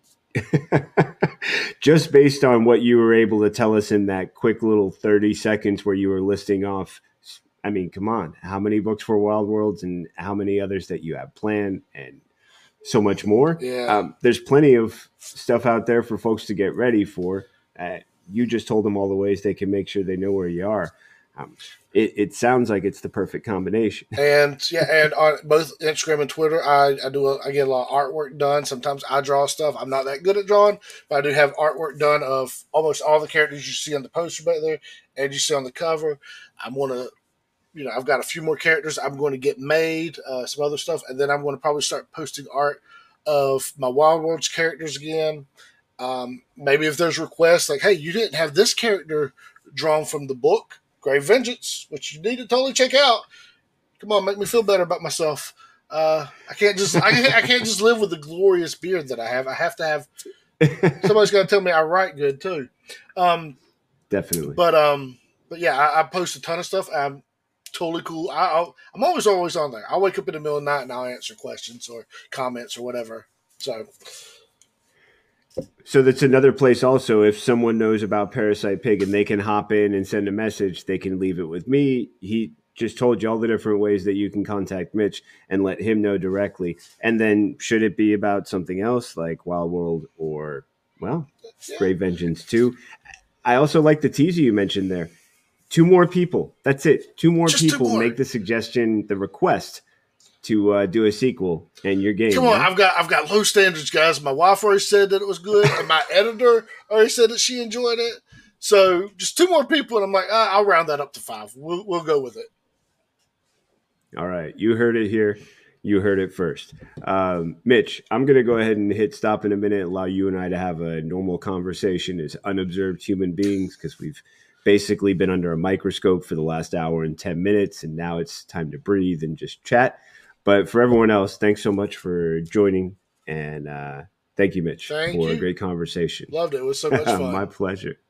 Speaker 1: just based on what you were able to tell us in that quick little thirty seconds where you were listing off, I mean, come on, how many books for Wild Worlds and how many others that you have planned and so much more.
Speaker 2: Yeah.
Speaker 1: Um, there's plenty of stuff out there for folks to get ready for. Uh, you just told them all the ways they can make sure they know where you are. Um, it, it sounds like it's the perfect combination.
Speaker 2: And yeah, and on both Instagram and Twitter, I, I do a, I get a lot of artwork done. Sometimes I draw stuff. I'm not that good at drawing, but I do have artwork done of almost all the characters you see on the poster back there and you see on the cover. I'm going to, you know, I've got a few more characters I'm going to get made, uh, some other stuff, and then I'm going to probably start posting art of my Wild Worlds characters again. Um, maybe if there's requests like, hey, you didn't have this character drawn from the book, Grave Vengeance, which you need to totally check out. Come on, make me feel better about myself. Uh, I can't just I can't, I can't just live with the glorious beard that I have. I have to have somebody's got to tell me I write good too. Um,
Speaker 1: Definitely.
Speaker 2: But um, but yeah, I, I post a ton of stuff. I'm totally cool. I, I'll, I'm always always on there. I'll wake up in the middle of the night and I'll answer questions or comments or whatever. So.
Speaker 1: So that's another place also, if someone knows about Parasite Pig and they can hop in and send a message, they can leave it with me. He just told you all the different ways that you can contact Mitch and let him know directly. And then should it be about something else like Wild World or, well,
Speaker 2: Yeah.
Speaker 1: Grave Vengeance two. I also like the teaser you mentioned there. Two more people. That's it. Two more
Speaker 2: Just two
Speaker 1: people
Speaker 2: more.
Speaker 1: make the suggestion, the request to uh, do a sequel, and your game.
Speaker 2: Come on,
Speaker 1: huh?
Speaker 2: I've got I've got low standards, guys. My wife already said that it was good, and my editor already said that she enjoyed it. So just two more people, and I'm like, ah, I'll round that up to five. We'll we'll go with it.
Speaker 1: All right, you heard it here. You heard it first. Um, Mitch, I'm going to go ahead and hit stop in a minute, allow you and I to have a normal conversation as unobserved human beings, because we've basically been under a microscope for the last hour and ten minutes, and now it's time to breathe and just chat. But for everyone else, thanks so much for joining, and uh, thank you, Mitch,
Speaker 2: Thank
Speaker 1: for
Speaker 2: you.
Speaker 1: a great conversation.
Speaker 2: Loved it. It was so much fun.
Speaker 1: My pleasure.